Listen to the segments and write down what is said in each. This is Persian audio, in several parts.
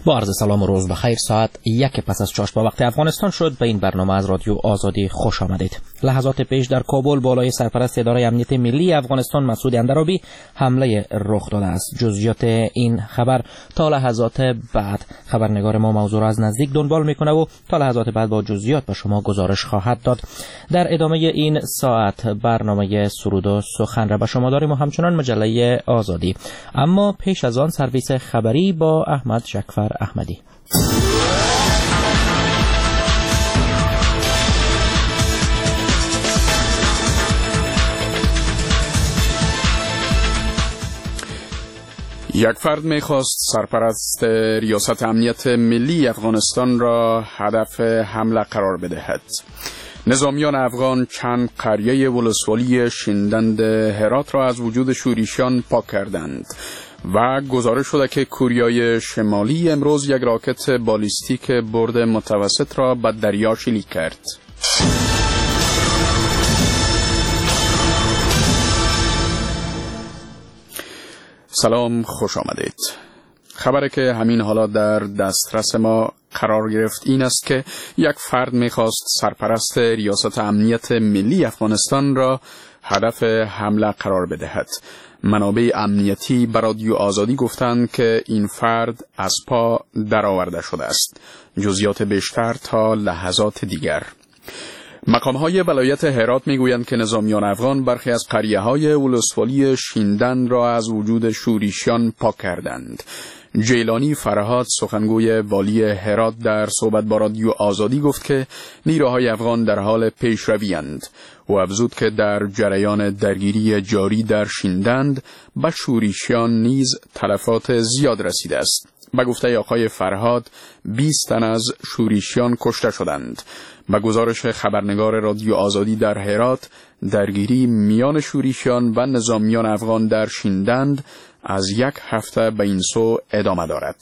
با عرض سلام و روز بخیر. ساعت 1 پس از چاشت با وقت افغانستان شد. به این برنامه از رادیو آزادی خوش آمدید. لحظات پیش در کابل بالای سرپرست اداره امنیت ملی افغانستان مسعود اندرابی حمله رخ داده است. جزئیات این خبر تا لحظات بعد خبرنگار ما موضوع را از نزدیک دنبال میکنه و تا لحظات بعد با جزئیات به شما گزارش خواهد داد. در ادامه این ساعت برنامه سرود و سخن را به شما داریم و همچنان مجله آزادی. اما پیش از آن سرویس خبری با احمد شکفر احمدی. یک فرد می‌خواست سرپرست ریاست امنیت ملی افغانستان را هدف حمله قرار بدهد. نظامیان افغان چند قریه ولسوالی شیندند هرات را از وجود شورشیان پاک کردند و گزارش شده که کوریای شمالی امروز یک راکت بالیستیک برد متوسط را به دریا شلیک کرد. سلام، خوش آمدید. خبری که همین حالا در دسترس ما قرار گرفت این است که یک فرد می‌خواست سرپرست ریاست امنیت ملی افغانستان را هدف حمله قرار بدهد. منابع امنیتی به رادیو آزادی گفتند که این فرد از پا درآورده شده است. جزئیات بیشتر تا لحظات دیگر. مقام‌های ولایت هرات می‌گویند که نظامیان افغان برخی از قریه‌های ولسوالی شیندن را از وجود شورشیان پاک کردند. جیلانی فرهاد سخنگوی والی هرات در صحبت با رادیو آزادی گفت که نیروهای افغان در حال پیشروی‌اند. او افزود که در جریان درگیری جاری در شیندند به شورشیان نیز تلفات زیاد رسیده است. به گفته آقای فرهاد 20 تن از شورشیان کشته شدند. به گزارش خبرنگار رادیو آزادی در هرات، درگیری میان شورشیان و نظامیان افغان در شیندند از یک هفته به این سو ادامه دارد.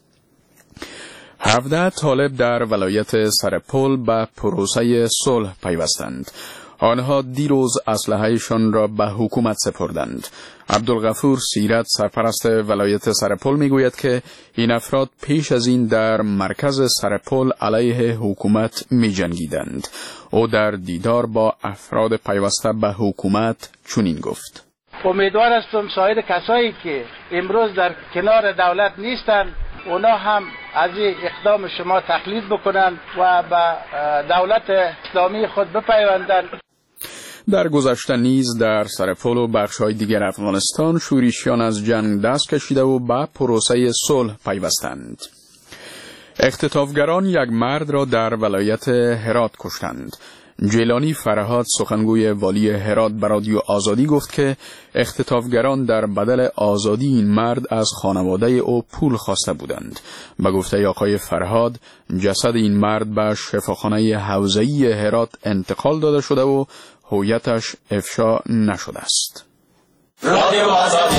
17 طالب در ولایت سرپل به پروسه صلح پیوستند. آنها دیروز اسلحه‌شان را به حکومت سپردند. عبدالغفور سیرت سرپرست ولایت سرپل میگوید که این افراد پیش از این در مرکز سرپل علیه حکومت می‌جنگیدند. او در دیدار با افراد پیوسته به حکومت چنین گفت: امیدوار هستم سایر کسایی که امروز در کنار دولت نیستند اونا هم از این اقدام شما تقلید بکنند و به دولت اسلامی خود بپیوندند. در گذشته نیز در سرپل و بخش‌های دیگر افغانستان شورشیان از جنگ دست کشیده و به پروسه صلح پیوستند. اختطافگران یک مرد را در ولایت هرات کشتند. جیلانی فرهاد سخنگوی والی هرات به رادیو آزادی گفت که اختطافگران در بدل آزادی این مرد از خانواده او پول خواسته بودند. به گفته آقای فرهاد جسد این مرد به شفاخانه حوزه‌ای هرات انتقال داده شده و هویتش افشا نشده است. رادیو آزادی.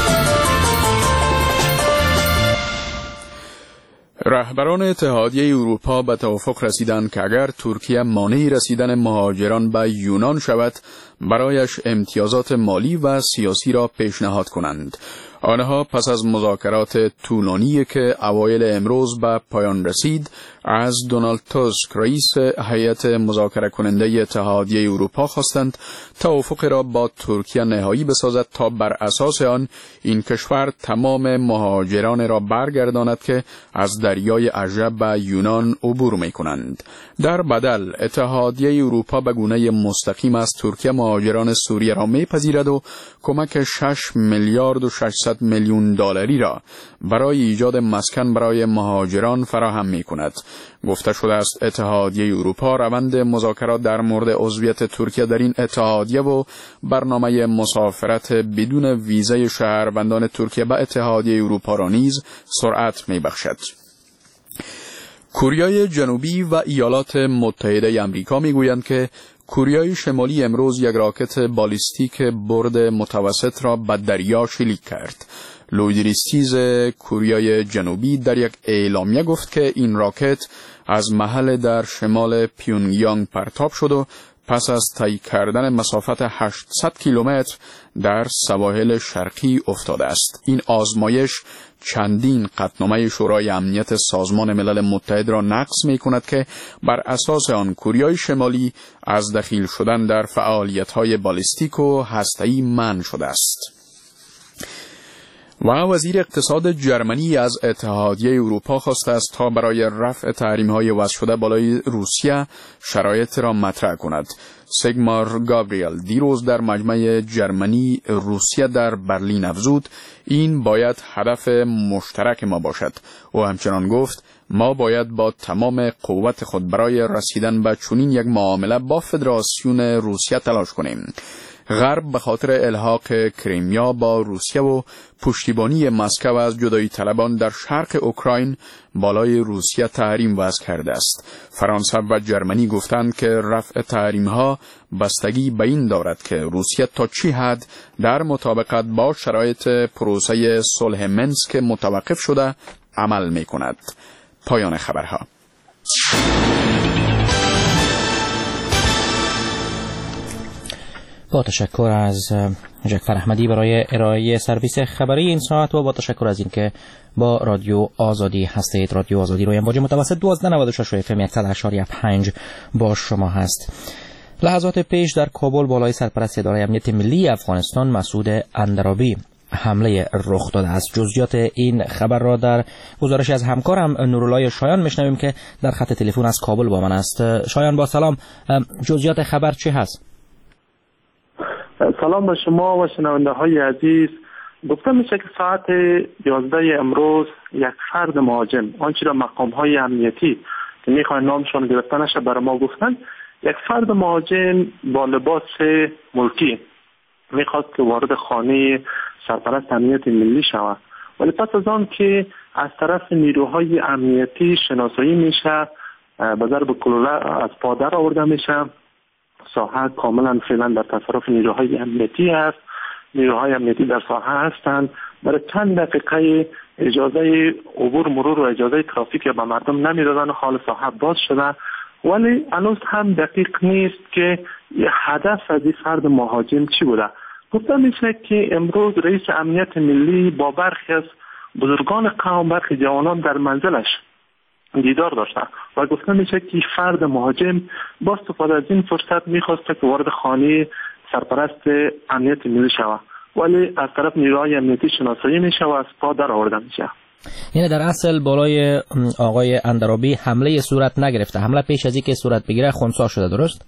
رهبران اتحادیه اروپا به توافق رسیدند که اگر ترکیه مانع رسیدن مهاجران به یونان شود برایش امتیازات مالی و سیاسی را پیشنهاد کنند. آنها پس از مذاکرات طولانی که اوایل امروز به پایان رسید از دونالد توسک رئیس هیئت مذاکره کننده اتحادیه اروپا خواستند توافق را با ترکیه نهایی بسازد تا بر اساس آن این کشور تمام مهاجران را برگرداند که از دریای اژه به یونان عبور می‌کنند. در بدل اتحادیه اروپا به گونه مستقیم از ترکیه مهاجران سوریه را می‌پذیرد و کمک 6 میلیارد و 600 میلیون دلاری را برای ایجاد مسکن برای مهاجران فراهم می‌کند. گفته شده است اتحادیه اروپا روند مذاکرات در مورد عضویت ترکیه در این اتحادیه و برنامه مسافرت بدون ویزای شهروندان ترکیه به اتحادیه اروپا را نیز سرعت می‌بخشد. کوریای جنوبی و ایالات متحده آمریکا می‌گویند که کوریای شمالی امروز یک راکت بالیستیک برد متوسط را به دریا شلیک کرد. لویدریستیز کوریای جنوبی در یک اعلامیه گفت که این راکت از محل در شمال پیونگیانگ پرتاب شد و پس از طی کردن مسافت 800 کیلومتر در سواحل شرقی افتاده است. این آزمایش چندین قطعنامه شورای امنیت سازمان ملل متحد را نقض می‌کند که بر اساس آن کوریای شمالی از دخیل شدن در فعالیت‌های بالیستیک و هسته‌ای منع شده است. و وزیر اقتصاد جرمنی از اتحادیه اروپا خواسته است تا برای رفع تحریم‌های وضع شده بالای روسیه شرایط را مطرح کند. سیگمار گابریل دیروز در مجمع جرمنی روسیه در برلین افزود این باید هدف مشترک ما باشد. او همچنان گفت ما باید با تمام قوت خود برای رسیدن به چنین یک معامله با فدراسیون روسیه تلاش کنیم. غرب به خاطر الحاق کریمیا با روسیه و پشتیبانی مسکو از جدایی طلبان در شرق اوکراین بالای روسیه تحریم وضع کرده است. فرانسه و جرمنی گفتند که رفع تحریم‌ها بستگی به این دارد که روسیه تا چه حد در مطابقت با شرایط پروسه صلح منسک متوقف شده عمل می‌کند. پایان خبرها. با تشکر از جعفر احمدی برای ارائه سرویس خبری این ساعت و با تشکر از اینکه با رادیو آزادی هستید. رادیو آزادی روی امواج متوسط 1296 FM 100.5 با شما هست. لحظات پیش در کابل بالای سرپرست اداره امنیت ملی افغانستان مسعود اندرابی حمله رخ داده است. جزئیات این خبر را در گزارش از همکارم نورالله شایان میشنویم که در خط تلفن از کابل با من است. شایان با سلام، جزئیات خبر چه هست؟ سلام به شما و شنونده های عزیز. گفته میشه که ساعت 11 امروز یک فرد مهاجم، آنچه را مقام های امنیتی که میخواین نامشان گرفته نشه برای ما گفتن، یک فرد مهاجم با لباس ملکی میخواست که وارد خانه سرپرست امنیت ملی شود، ولی پس از آن که از طرف نیروهای امنیتی شناسایی میشه، به ضرب گلوله از پادر آورده میشه. ساحه کاملا فعلا در تصرف نیروهای امنیتی است. نیروهای امنیتی در ساحه هستند. برای چند دقیقه اجازه عبور مرور و اجازه ترافیک به مردم نمیدادن. حال ساحه باز شده، ولی هنوز هم دقیق نیست که هدف از این فرد مهاجم چی بوده. گفته میشه که امروز رئیس امنیت ملی با برخی از بزرگان قوم، برخی جوانان در منزلش دیدار داشته و گفته میشه که فرد مهاجم با استفاده از این فرصت میخواسته که وارد خانه سرپرست امنیت ملی شود، ولی از طرف نیروهای امنیتی شناسایی میشه و از پا در آورده میشه. یعنی در اصل بالای آقای اندرابی حمله صورت نگرفته، حمله پیش از اینکه صورت بگیره خنثی شده، درست؟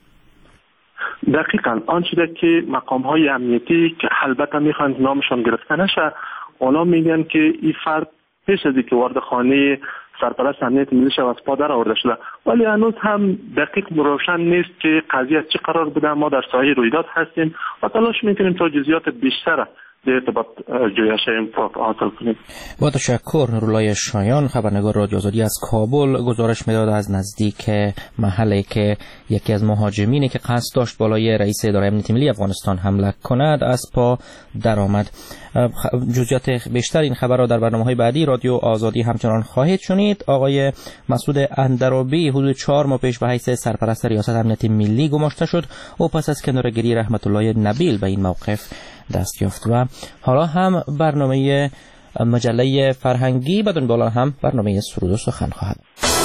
دقیقاً آنچه که مقام های امنیتی که البته میخوان نامشان گرفته نشه، اونا میگن که این فرد پیش از اینکه وارد خانه سرپرست امنیت ملی شود از پا در آورده شده، ولی هنوز هم دقیق روشن نیست که قضیه چه قرار بوده. ما در ساحه رویداد هستیم و تلاش میکنیم تا جزئیات بیشتر در ارتباط جویش حاصل کنیم. با تشکر. نورالله شایان، خبرنگار رادیو آزادی از کابل، گزارش میداد از نزدیک محلی که یکی از مهاجمینی که قصد داشت بالای رئیس اداره امنیت ملی افغانستان حمله کند از پا درآمد. جزئیات بیشتر این خبر را در برنامه‌های بعدی رادیو آزادی همچنان خواهید شنید. آقای مسعود اندرابی حدود 4 ماه پیش به حیث سرپرست ریاست امنیت ملی گماشته شد. او پس از کناره‌گیری رحمت الله نبیل به این موقف دست یافت و حالا هم برنامه مجله فرهنگی بدون بالا هم برنامه سرود و سخن خواهد.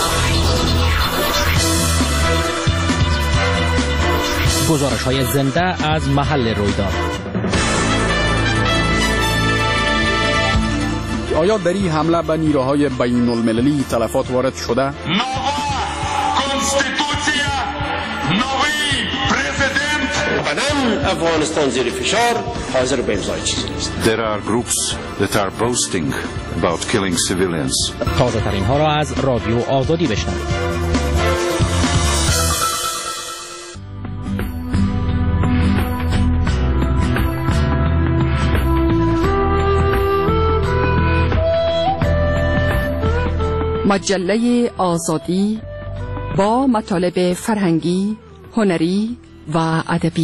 گزارش‌های زنده از محل رویداد. آیا در این حمله به نیروهای بین المللی تلفات وارد شده؟ افغانستان زیر فشار حاضر به امضای چیزی نیست. There are groups that are boasting about killing civilians. تازه ترین ها را از رادیو آزادی بشنوید. مجله آزادی با مطالب فرهنگی، هنری و ادبی.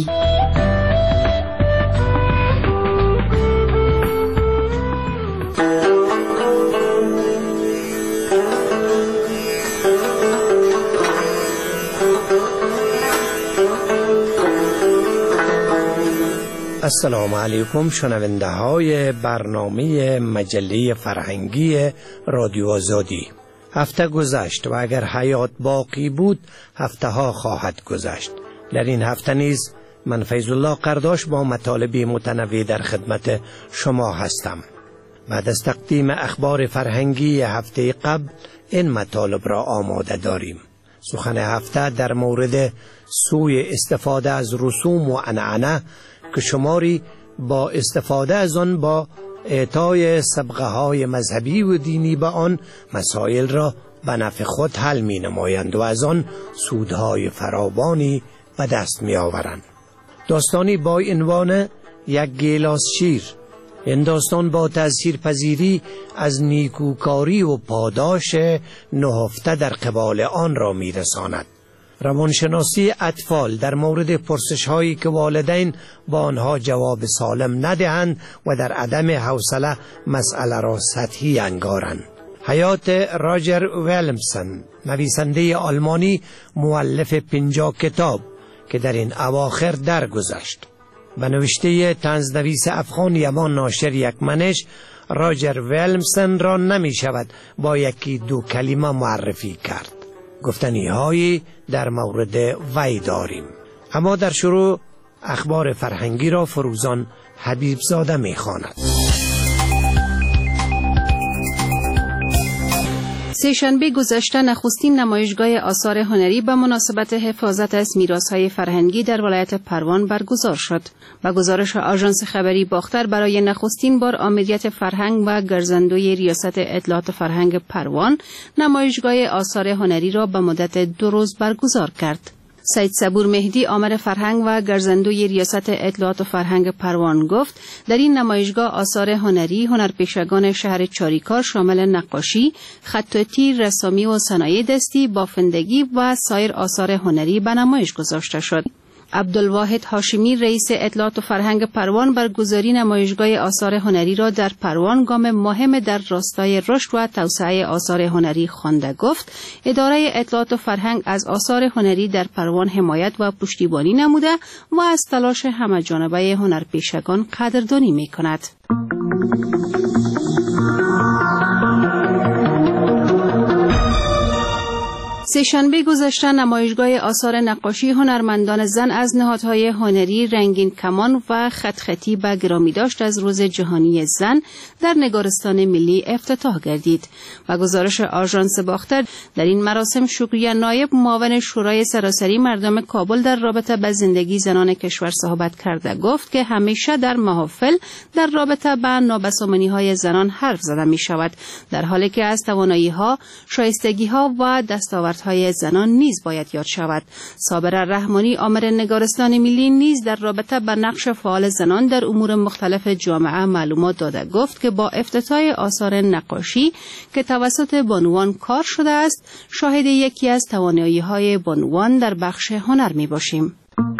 السلام علیکم شنونده های برنامه مجله فرهنگی رادیو آزادی. هفته گذشت و اگر حیات باقی بود هفته ها خواهد گذشت. در این هفته نیز من فیض الله قرداش با مطالب متنوع در خدمت شما هستم. بعد از تقدیم اخبار فرهنگی هفته قبل این مطالب را آماده داریم. سخن هفته در مورد سوی استفاده از رسوم و عنعنه که شماری با استفاده از آن با اعطای سبقه های مذهبی و دینی به آن مسائل را به نفع خود حل می نمایند و از آن سودهای فراوانی به دست می آورند. داستانی با عنوان یک گیلاس شیر. این داستان با تأثیر پذیری از نیکوکاری و پاداش نهفته در قبال آن را می رساند. روانشناسی اطفال در مورد پرسش هایی که والدین با آنها جواب سالم ندهند و در عدم حوصله مسئله را سطحی انگارند. حیات راجر ویلمسن، نویسنده آلمانی مؤلف 50 کتاب که در این اواخر درگذشت. به نوشته طنزنویس افغان یمان ناشر یکمنش، راجر ویلمسن را نمی شود با یکی دو کلمه معرفی کرد. گفتنی هایی در مورد وی داریم. اما در شروع اخبار فرهنگی را فروزان حبیب زاده می خواند. سه‌شنبه گذشته نخستین نمایشگاه آثار هنری به مناسبت حفاظت از میراث‌های فرهنگی در ولایت پروان برگزار شد. با گزارش آژانس خبری باختر، برای نخستین بار آمریت فرهنگ و گرزندوی ریاست اطلاعات فرهنگ پروان نمایشگاه آثار هنری را به مدت 2 روز برگزار کرد. سید صبور مهدی، آمر فرهنگ و گرزندوی ریاست اطلاعات و فرهنگ پروان گفت در این نمایشگاه آثار هنری هنرپیشگان شهر چاریکار شامل نقاشی، خطاطی، رسامی و صنایع دستی، بافندگی و سایر آثار هنری به نمایش گذاشته شد. عبدالواحد هاشمی، رئیس اطلاعات و فرهنگ پروان، برگزاری نمایشگاه آثار هنری را در پروان گام مهم در راستای رشد و توسعه آثار هنری خوانده گفت اداره اطلاعات و فرهنگ از آثار هنری در پروان حمایت و پشتیبانی نموده و از تلاش همه‌جانبه هنرپیشگان قدردانی می‌کند. سه‌شنبه گذشته نمایشگاه آثار نقاشی هنرمندان زن از نهادهای هنری رنگین کمان و خطی به گرامی داشت از روز جهانی زن در نگارستان ملی افتتاح گردید. و گزارش آژانس باختر، در این مراسم شکریه نایب معاون شورای سراسری مردم کابل در رابطه با زندگی زنان کشور صحبت کرده گفت که همیشه در محافل در رابطه با نابسامانی‌های زنان حرف زده می شود، در حالی که از توانایی‌ها، شایستگی‌ها و دستاوردهای زنان نیز باید یاد شود. صابر رحمانی، آمر نگارستان ملی، نیز در رابطه با نقش فعال زنان در امور مختلف جامعه معلومات داده گفت که با افتتاح آثار نقاشی که توسط بانوان کار شده است، شاهد یکی از توانایی‌های بانوان در بخش هنر می باشیم.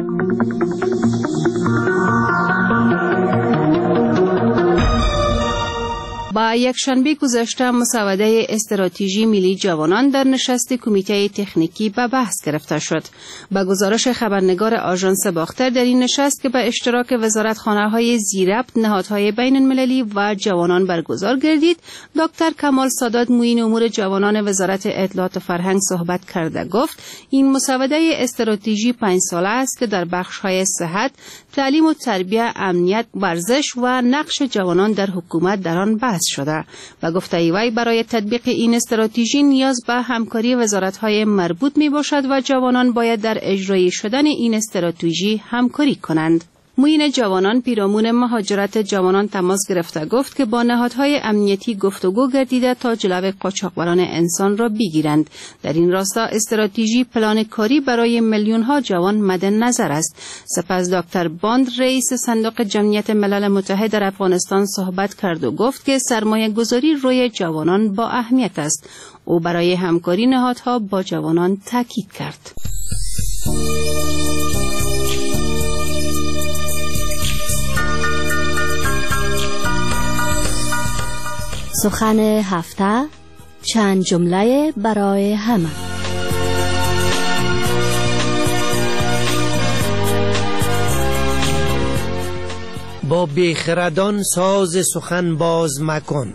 با یک شنبه گذشته مسوده استراتژی ملی جوانان در نشست کمیته تکنیکی به بحث گرفته شد. با گزارش خبرنگار آژانس باختر، در این نشست که به اشتراک وزارتخانه‌های زیربط، نهادهای بین‌المللی و جوانان برگزار گردید، دکتر کمال سادات، معین امور جوانان وزارت اطلاعات و فرهنگ صحبت کرده گفت این مسوده استراتژی 5 ساله است که در بخش‌های صحت، تعلیم و تربیت، امنیت، ورزش و نقش جوانان در حکومت در آن بحث شده و گفته وی برای تطبیق این استراتژی نیاز به همکاری وزارت‌های مربوط می باشد و جوانان باید در اجرای شدن این استراتژی همکاری کنند. معین جوانان پیرامون مهاجرت جوانان تماس گرفته گفت که با نهادهای امنیتی گفتگو گردیده تا جلوی قاچاقبران انسان را بگیرند. در این راستا استراتژی پلان کاری برای میلیون‌ها جوان مد نظر است. سپس دکتر باند، رئیس صندوق جمعیت ملل متحد در افغانستان صحبت کرد و گفت که سرمایه گذاری روی جوانان با اهمیت است. او برای همکاری نهادها با جوانان تاکید کرد. سخن هفته، چند جمله برای همه. با بیخردان ساز سخن باز مکن،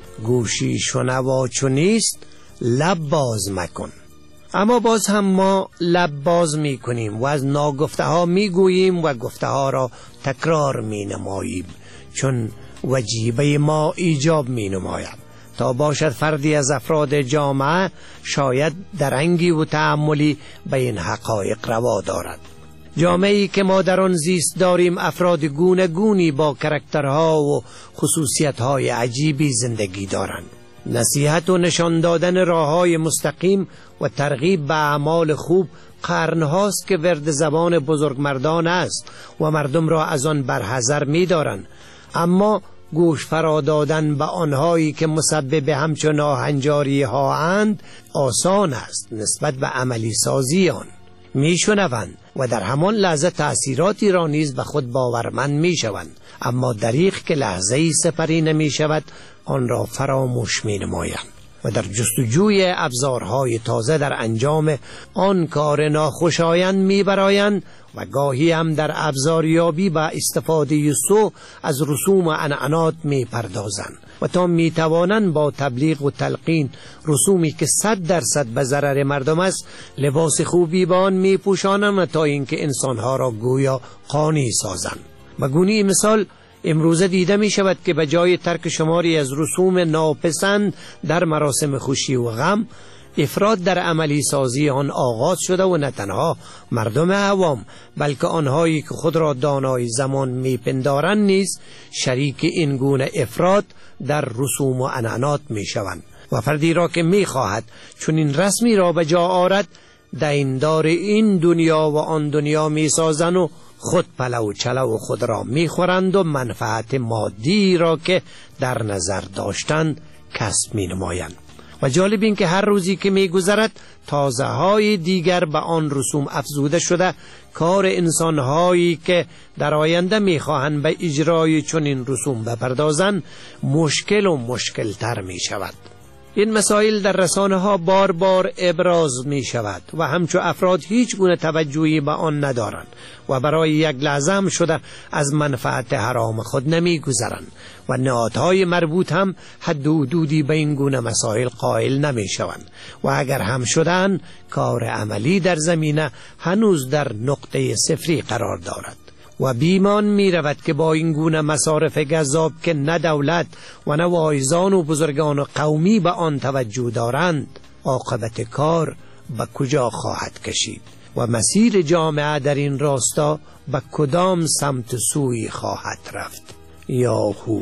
گوشی شنوا چو نیست لب باز مکن. اما باز هم ما لب باز می کنیم و از ناگفته ها می گوییم و گفته ها را تکرار می نماییم، چون وجیبه ما ایجاب می نماید تا باشد فردی از افراد جامعه شاید درنگی و تأملی به این حقایق روا دارد. جامعه‌ای که ما در آن زیست داریم افراد گونه گونی با کرکترها و خصوصیت‌های عجیبی زندگی دارند. نصیحت و نشان دادن راه‌های مستقیم و ترغیب به اعمال خوب قرن‌هاست که ورد زبان بزرگمردان است و مردم را از آن برحذر می‌دارند. اما گوش فرا دادن به آنهایی که مسبب همچون ناهنجاری ها اند آسان است نسبت به عملی سازی آن. میشنوند و در همان لحظه تأثیراتی را نیز به خود باورمند میشوند، اما دریغ که لحظه‌ای سپری نمیشود آن را فراموش مینمایند و در جستجوی ابزارهای تازه در انجام آن کار ناخوشایند میبرایند و گاهی هم در ابزاریابی با استفاده سو از رسوم و عنعنات میپردازند و تا میتوانند با تبلیغ و تلقین رسومی که 100% به ضرر مردم است لباس خوبی به آن میپوشانند و تا اینکه انسانها را گویا قانی سازند. و گونه مثال امروزه دیده می شود که به جای ترک شماری از رسوم ناپسند در مراسم خوشی و غم، افراد در عملی سازی آن آغاز شده و نه تنها مردم عوام بلکه آنهایی که خود را دانای زمان می پندارند نیز شریک این گونه افراد در رسوم و عنعنات می شوند و فردی را که می خواهد چون این رسمی را به جا آورد دیندار این دنیا و آن دنیا می سازند و خود پلو چلو خود را میخورند و منفعت مادی را که در نظر داشتند کسب مینمایند. و جالب این که هر روزی که میگذرد تازه های دیگر به آن رسوم افزوده شده کار انسانهایی که در آینده میخواهند به اجرای چنین رسوم بپردازند مشکل و مشکل تر میشود. این مسائل در رسانه ها بار بار ابراز می شود و همچو افراد هیچ گونه توجهی به آن ندارند و برای یک لحظه هم شده از منفعت حرام خود نمی گذرند و نهادهای مربوط هم حد و حدودی به این گونه مسائل قائل نمی شوند و اگر هم شدن کار عملی در زمینه هنوز در نقطه صفری قرار دارد. و بیمان می رود که با این گونه مصارف گذاب که نه دولت و نه واعظان و بزرگان قومی به آن توجه دارند عاقبت کار به کجا خواهد کشید و مسیر جامعه در این راستا به کدام سمت سوی خواهد رفت. یاهو.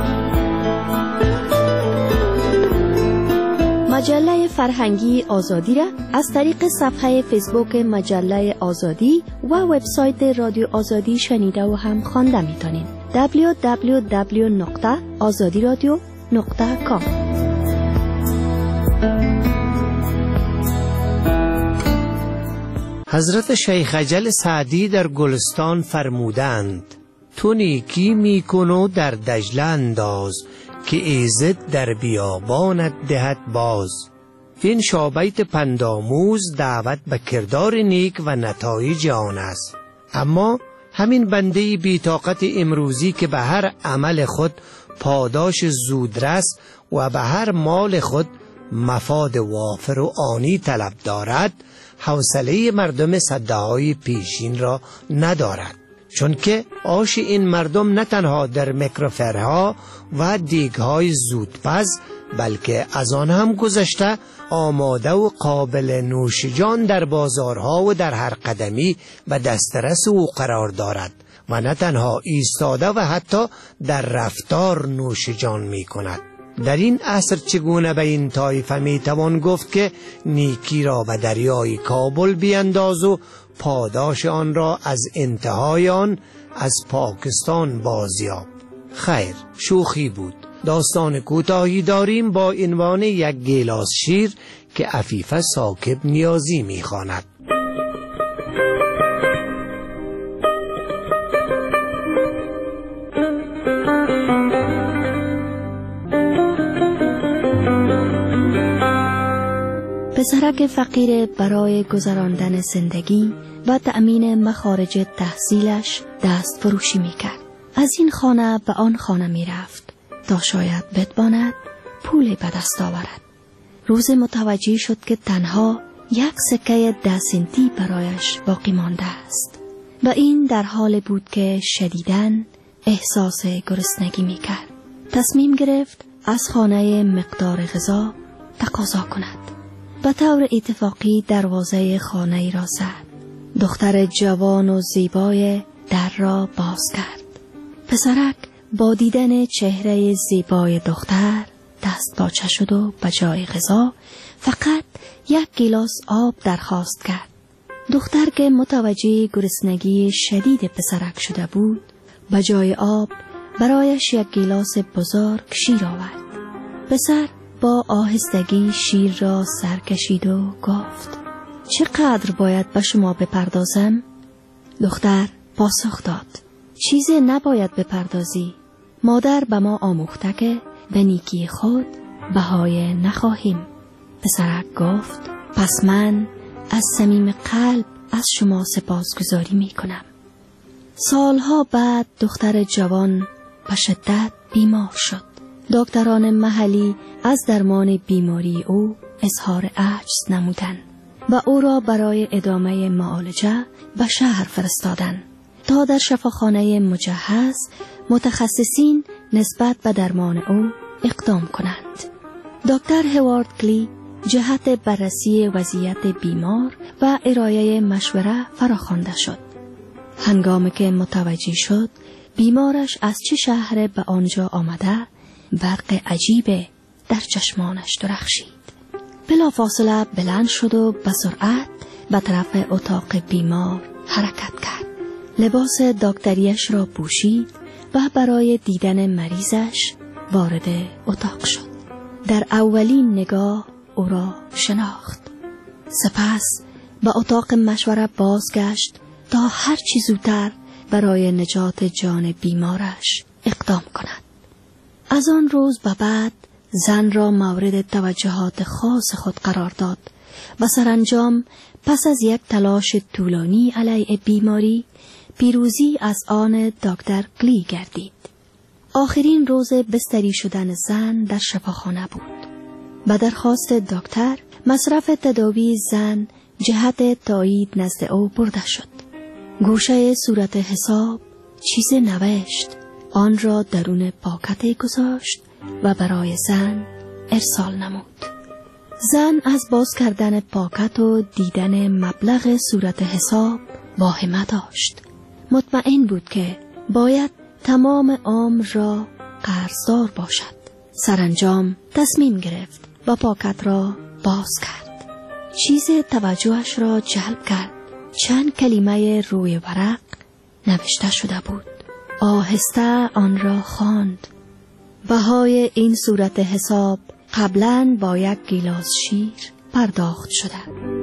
مجله فرهنگی آزادی را از طریق صفحه فیسبوک مجله آزادی و وبسایت رادیو آزادی شنیده و هم خوانده می‌تونید. www.azadiradio.com. حضرت شیخ اجل سعدی در گلستان فرمودند تو نیکی میکن و در دجله انداز که ایزد در بیابانت دهد باز. این شابیت پندآموز دعوت به کردار نیک و نتایج آن است. اما همین بنده بی‌طاقت امروزی که به هر عمل خود پاداش زودرس و به هر مال خود مفاد وافر و آنی طلب دارد حوصله مردم سده‌های پیشین را ندارد، چون که آش این مردم نه تنها در میکروفرها و دیگهای زودپز بلکه از آن هم گذشته آماده و قابل نوش جان در بازارها و در هر قدمی به دسترس او قرار دارد و نه تنها ایستاده و حتی در رفتار نوش جان می کند. در این عصر چگونه به این طایفه می توان گفت که نیکی را به دریای کابل بینداز و پاداش آن را از انتهای آن از پاکستان بازیاب؟ خیر، شوخی بود. داستان کوتاهی داریم با عنوان یک گیلاس شیر که عفیفه ساکب نیازی می‌خواند. پسرک فقیر برای گذراندن زندگی و تأمین مخارج تحصیلش دست فروشی میکرد. از این خانه به آن خانه می رفت تا شاید بتواند پول به دست آورد. روز متوجه شد که تنها 1 سکه 10 سنتی برایش باقی مانده است و این در حال بود که شدیداً احساس گرسنگی می کرد. تصمیم گرفت از خانه مقدار غذا تقاضا کند. به طور اتفاقی دروازه خانه را زد. دختر جوان و زیبای در را باز کرد. پسرک با دیدن چهره زیبای دختر دست باچه شد و به جای غذا فقط 1 گیلاس آب درخواست کرد. دختر که متوجه گرسنگی شدید پسرک شده بود، به جای آب برایش 1 گیلاس بزرگ شیر آورد. پسر با آهستگی شیر را سر کشید و گفت: چقدر باید به شما بپردازم؟ دختر پاسخ داد: چیزی نباید بپردازی. مادر به ما آموخته که به نیکی خود بهای نخواهیم. پسرک گفت: پس من از صمیم قلب از شما سپاسگزاری می کنم. سالها بعد دختر جوان به شدت بیمار شد. دکتران محلی از درمان بیماری او اظهار عجز نمودند و او را برای ادامه معالجه به شهر فرستادند تا در شفاخانه مجهز متخصصین نسبت به درمان او اقدام کنند. دکتر هوارد کلی جهت بررسی وضعیت بیمار و ارائه مشوره فراخوانده شد. هنگامی که متوجه شد بیمارش از چه شهر به آنجا آمده، برق عجیب در چشمانش درخشید. بلافاصله بلند شد و به سرعت به طرف اتاق بیمار حرکت کرد. لباس دکتریش را پوشید و برای دیدن مریضش وارد اتاق شد. در اولین نگاه او را شناخت. سپس به اتاق مشوره بازگشت تا هر چی زودتر برای نجات جان بیمارش اقدام کند. از آن روز به بعد زن را مورد توجهات خاص خود قرار داد و سرانجام پس از 1 تلاش طولانی علیه بیماری پیروزی از آن دکتر کلی گردید. آخرین روز بستری شدن زن در شفاخانه بود. به درخواست دکتر مصرف تداوی زن جهت تایید نزد او برده شد. گوشه صورت حساب چیز نوشت، آن را درون پاکت گذاشت و برای زن ارسال نمود. زن از باز کردن پاکت و دیدن مبلغ صورت حساب واهمه داشت. مطمئن بود که باید تمام عمر را قرضدار باشد. سرانجام تصمیم گرفت و پاکت را باز کرد. چیز توجهش را جلب کرد. چند کلمه روی ورق نوشته شده بود. آهسته آن را خواند. بهای این صورت حساب قبلاً با 1 گیلاس شیر پرداخت شده.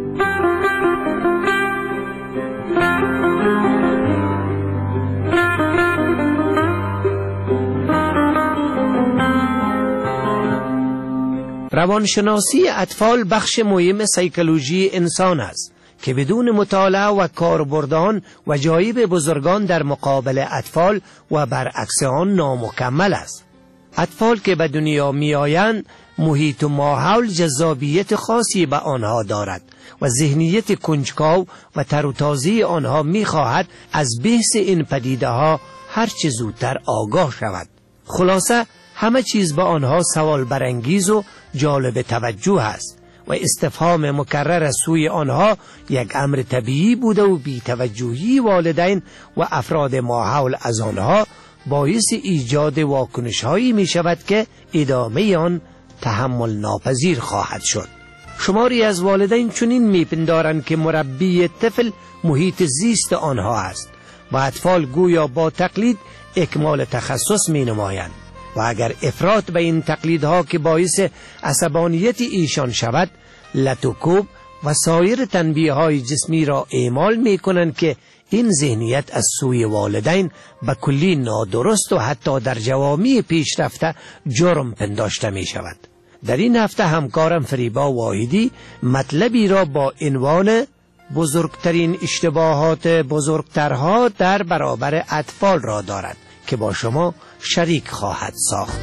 روانشناسی اطفال بخش مهم سیکولوژی انسان است که بدون مطالعه و کاربردان و جایب بزرگان در مقابل اطفال و برعکس آن نامکمل است. اطفال که به دنیا می آیند محیط و ماحول جذابیت خاصی به آنها دارد و ذهنیت کنجکاو و تر و تازه آنها می خواهد از بحث این پدیده ها هرچه زودتر آگاه شود. خلاصه همه چیز به آنها سوال برانگیز و جالب توجه است و استفهام مکرر از سوی آنها 1 امر طبیعی بوده و بی‌توجهی والدین و افراد ماحول از آنها باعث ایجاد واکنش‌هایی می شود که ادامه آن تحمل ناپذیر خواهد شد. شماری از والدین چنین می‌پندارند که مربی طفل محیط زیست آنها است و اطفال گویا با تقلید اکمال تخصص می‌نمایند و اگر افراط به این تقلیدها که باعث عصبانیت ایشان شود، لطوکوب و سایر تنبیه‌های جسمی را اعمال می‌کنند که این ذهنیت از سوی والدین به کلی نادرست و حتی در جوامع پیشرفته جرم پنداشته می شود. در این هفته همکارم فریبا واحدی مطلبی را با عنوان بزرگترین اشتباهات بزرگترها در برابر اطفال را دارد که با شما شریک خواهد ساخت.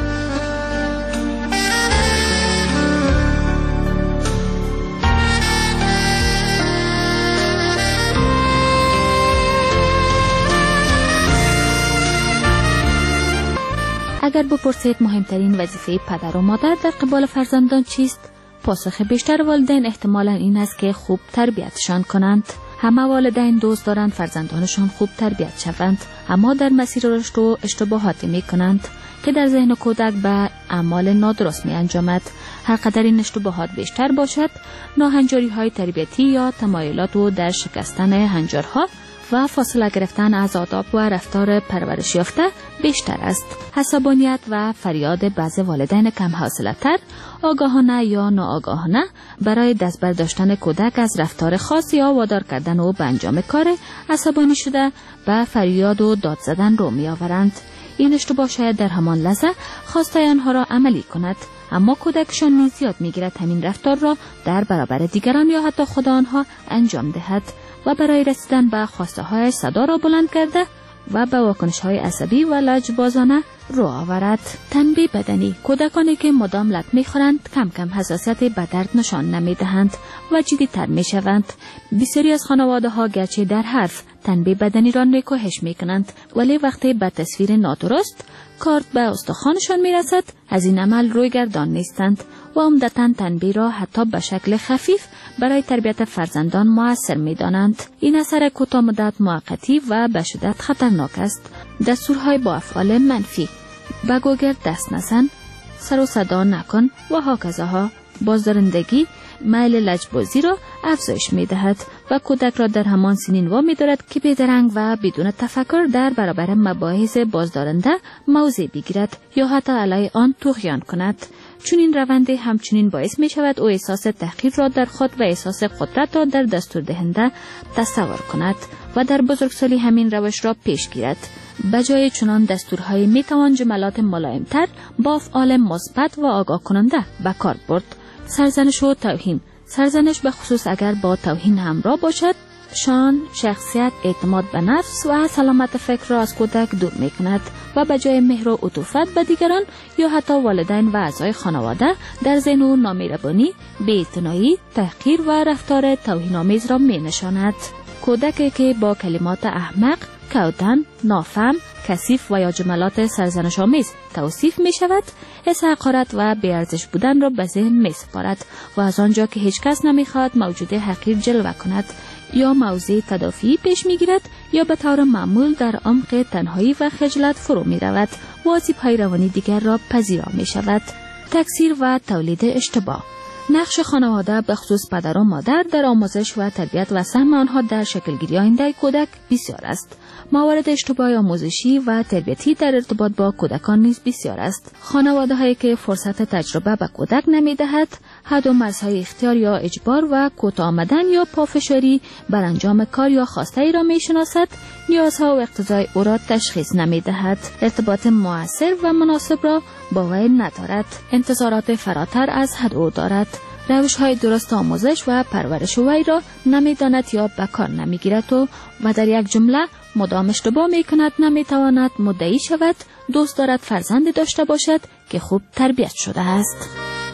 اگر بپرسید مهمترین وظیفه پدر و مادر در قبال فرزندان چیست؟ پاسخ بیشتر والدین احتمالاً این است که خوب تربیتشان کنند. همه والدین دوست دارند فرزندانشان خوب تربیت شوند، اما در مسیر رشد و اشتباهاتی می کنند که در ذهن کودک به اعمال نادرست می انجامد. هر قدر این اشتباهات بیشتر باشد، ناهنجاری های تربیتی یا تمایلات و در شکستن هنجارها و فاصله گرفتن از آداب و رفتار پرورش یافته بیشتر است. عصبانیت و فریاد بعض والدین کم حوصله‌تر آگاهانه یا ناآگاهانه برای دست برداشتن کودک از رفتار خاص یا وادار کردن او به انجام کار عصبانی شده به فریاد و داد زدن رو می آورند. این اشتباه شاید در همان لحظه خواسته آنها را عملی کند، اما کودکشان نیز یاد می‌گیرد همین رفتار را در برابر دیگران یا حتی خود آنها انجام دهد و برای رسیدن به خواسته های صدا را بلند کرده و به واکنش های عصبی و لجبازانه رو آورد. تنبیه بدنی: کودکانی که مدام لط می‌خورند کم کم حساسیت به درد نشان نمی‌دهند و جدی‌تر می‌شوند. بسیاری از خانواده‌ها گرچه در حرف تنبیه بدنی را نکوهش می‌کنند، ولی وقتی به تصویر نادرست کارت به استخوانشان می‌رسد از این عمل روی گردان نیستند و عمدتاً تنبیه را حتی به شکل خفیف برای تربیت فرزندان مؤثر می‌دانند. این اثر کوتاه مدت، موقتی و به شدت خطرناک است. دستورهای با افعال منفی: به گوگرد دست نزن، سر و صدا نکن و هاکذاها. بازدارندگی میل لجبازی را افزایش می‌دهد و کودک را در همان سنین وامی دارد که بی‌درنگ و بدون تفکر در برابر مباحث بازدارنده موضع بگیرد یا حتی علیه آن طغیان کند. چون این روند همچنین باعث می شود او احساس تحقیر را در خود و احساس قدرت را در دستور دهنده تصور کند و در بزرگسالی همین روش را پیش گیرد. بجای چنان دستورهای می توان جملات ملایمتر با افعال مثبت و آگاه کننده به کار برد. سرزنش و توهین: سرزنش به خصوص اگر با توهین همراه باشد، شان، شخصیت، اعتماد به نفس و سلامت فکر را از کودک دور می کند و به جای مهر و عطوفت به دیگران یا حتی والدین و اعضای خانواده در ذهن او نامهربانی، بی‌اعتنایی، تحقیر و رفتار توهین‌آمیز را می نشاند. کودکی که با کلمات احمق، کودن، نافهم، کثیف و یا جملات سرزنش‌آمیز توصیف می شود، حس حقارت و بی‌ارزش بودن را به ذهن می سپارد و از آنجا که هیچ کس نمی‌خواهد موجود حقیر جلوه کند یا موضع تدافعی پیش می‌گیرد یا به طور معمول در عمق تنهایی و خجلت فرو می‌رود و آسیب‌های روانی دیگر را پذیرا می‌شود. تکثیر و تولید اشتباه: نقش خانواده به خصوص پدر و مادر در آموزش و تربیت و سهم آنها در شکلگیری آینده کودک بسیار است. موارد اشتباه آموزشی و تربیتی در ارتباط با کودکان نیز بسیار است. خانواده‌هایی که فرصت تجربه به کودک نمی‌دهد، حد و مرزهای اختیار یا اجبار و کوتاه آمدن یا پافشاری بر انجام کار یا خواسته‌ای را می‌شناسد، نیازها و اقتضای او را تشخیص نمی‌دهد، ارتباط مؤثر و مناسب را با وی ندارد، انتظارات فراتر از حد او دارد، روش‌های درست آموزش و پرورش وی را نمی‌داند یا به کار نمی‌گیرد و در یک جمله مدام اشتباه می‌کند، نمی‌تواند مدعی شود، دوست دارد فرزندی داشته باشد که خوب تربیت شده است.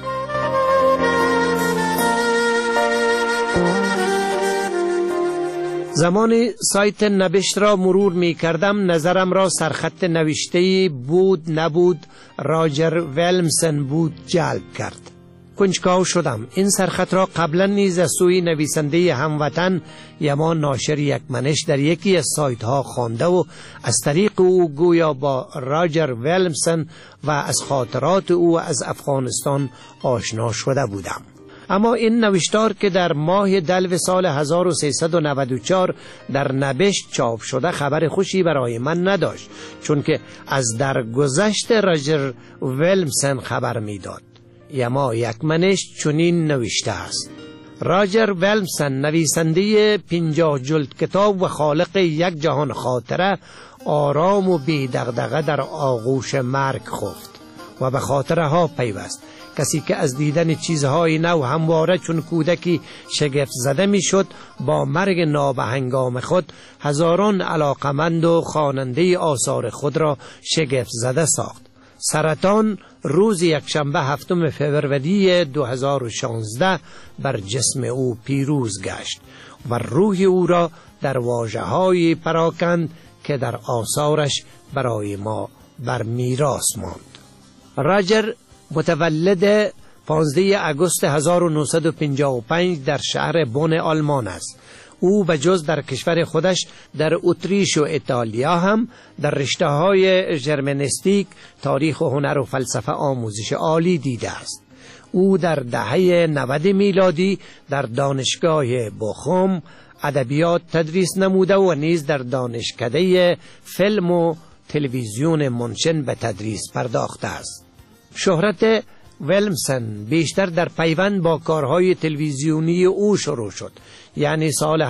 زمان سایت نبشت را مرور می کردم، نظرم را سرخط نوشته بود نبود راجر ویلمسن بود جلب کرد. کنجکاو شدم. این سرخط را قبلا نیز از سوی نویسنده هموطن یما ناشر یکمنش در یکی از سایت ها خوانده و از طریق او گویا با راجر ویلمسن و از خاطرات او از افغانستان آشنا شده بودم. اما این نوشتار که در ماه دلو سال 1394 در نبشت چاپ شده خبر خوشی برای من نداشت، چون که از درگذشت راجر ویلمسن خبر میداد. یما یکمنش چنین نوشته است: راجر ویلمسن، نویسنده 50 جلد کتاب و خالق یک جهان خاطره، آرام و بی دغدغه در آغوش مرگ خفت و به خاطره ها پیوست کسی که از دیدن چیزهای نو همواره چون کودکی شگفت زده می شد، با مرگ نابهنگام خود هزاران علاقمند و خواننده آثار خود را شگفت زده ساخت. سرطان روز یکشنبه 7 فوریه 2016 بر جسم او پیروز گشت و روح او را در واژه‌های پراکند که در آثارش برای ما بر میراث ماند. راجر متولد 15 آگوست 1955 در شهر بون آلمان است. او به جز در کشور خودش در اتریش و ایتالیا هم در رشته‌های ژرمنیستیک، تاریخ و هنر و فلسفه آموزش عالی دیده است. او در دهه 90 میلادی در دانشگاه بوخوم ادبیات تدریس نموده و نیز در دانشکده فیلم و تلویزیون منشن به تدریس پرداخته است. شهرت ولمسن بیشتر در پیوند با کارهای تلویزیونی او شروع شد، یعنی سال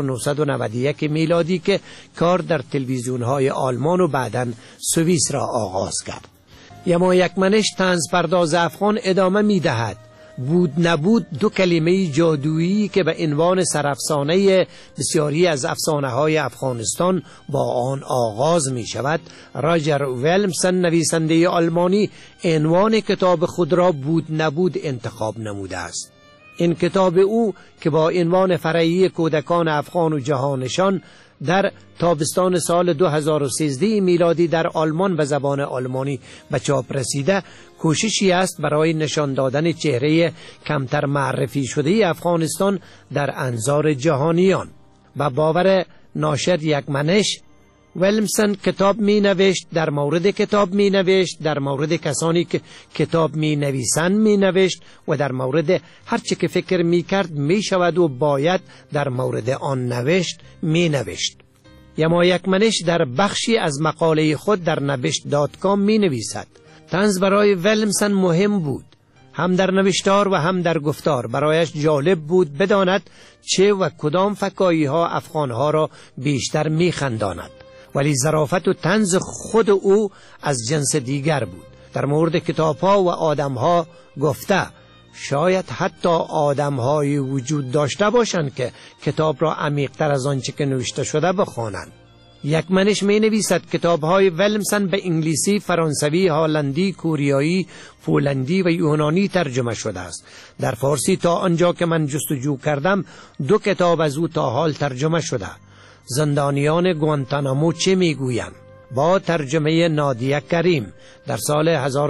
1991 میلادی که کار در تلویزیونهای آلمان و بعداً سوئیس را آغاز کرد. یما یکمنش طنز پرداز افغان ادامه می دهد. بود نبود دو کلمه جادویی که به عنوان سرافسانه بسیاری از افسانه‌های افغانستان با آن آغاز می شود. راجر ولمسن نویسنده آلمانی عنوان کتاب خود را بود نبود انتخاب نموده است. این کتاب او که با عنوان فرعی کودکان افغان و جهانشان در تابستان سال 2013 میلادی در آلمان به زبان آلمانی به چاپ رسیده، کوششی است برای نشان دادن چهره کمتر معرفی شده افغانستان در انظار جهانیان. با باور ناشر یکمنش، ولمسن کتاب می نوشت، در مورد کتاب می نوشت، در مورد کسانی که کتاب می نویسند می نوشت و در مورد هر چه که فکر می کرد می شود و باید در مورد آن نوشت می نوشت. یما یکمنش در بخشی از مقاله خود در نبشت.com می نویسد: طنز برای ولمسن مهم بود، هم در نوشتار و هم در گفتار. برایش جالب بود بداند چه و کدام فکایی ها افغان ها را بیشتر می خنداند. ولی ظرافت و طنز خود او از جنس دیگر بود. در مورد کتاب ها و آدم ها گفته شاید حتی آدم های وجود داشته باشند که کتاب را عمیق تر از آنچه که نوشته شده بخوانند. یکمنش می نویسد کتاب های ولمسن به انگلیسی، فرانسوی، هالندی، کوریایی، پولندی و یونانی ترجمه شده است. در فارسی تا آنجا که من جستجو کردم 2 کتاب از او تا حال ترجمه شده. زندانیان گوانتانامو چه میگویند، با ترجمه نادیه کریم در سال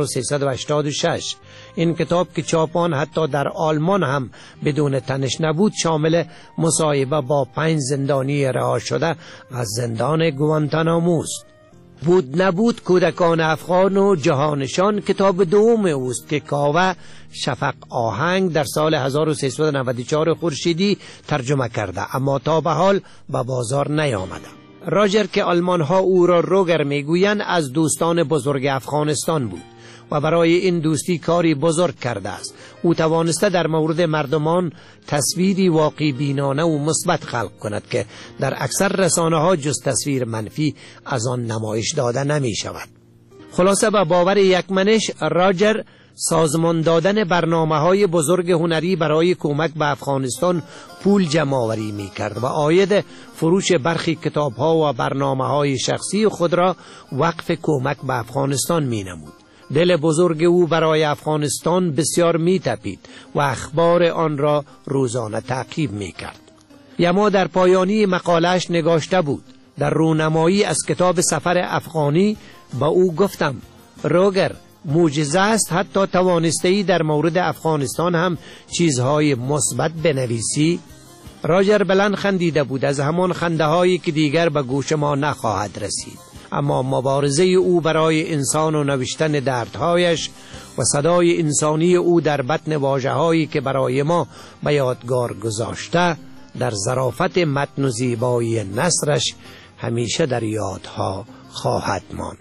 1386. این کتاب که چاپان حتی در آلمان هم بدون تنش نبود، شامل مصاحبه با 5 زندانی رها شده از زندان گوانتانامو است. بود نبود کودکان افغان و جهانشان کتاب دوم اوست که کاوه شفق آهنگ در سال 1394 خورشیدی ترجمه کرده، اما تا به حال به بازار نیامده. راجر که آلمان ها او را روگر میگویند از دوستان بزرگ افغانستان بود و برای این دوستی کاری بزرگ کرده است. او توانسته در مورد مردمان تصویری واقعی بینانه و مثبت خلق کند که در اکثر رسانه ها جز تصویر منفی از آن نمایش داده نمی شود. خلاصه به باور یکمنش، راجر سازمان دادن برنامه‌های بزرگ هنری برای کمک به افغانستان پول جمع‌آوری می‌کرد و عاید فروش برخی کتاب‌ها و برنامه‌های شخصی خود را وقف کمک به افغانستان می‌نمود. دل بزرگ او برای افغانستان بسیار می‌تپید و اخبار آن را روزانه تعقیب می‌کرد. یما در پایانی مقاله‌اش نگاشته بود: در رونمایی از کتاب سفر افغانی با او گفتم روگر، معجزه است حتی توانسته‌ای در مورد افغانستان هم چیزهای مثبت بنویسی. راجر بلند خندیده بود، از همان خنده هایی که دیگر به گوش ما نخواهد رسید. اما مبارزه او برای انسان و نوشتن دردهایش و صدای انسانی او در بطن واژه‌هایی که برای ما به یادگار گذاشته در ظرافت متن و زیبایی نثرش همیشه در یادها خواهد ماند.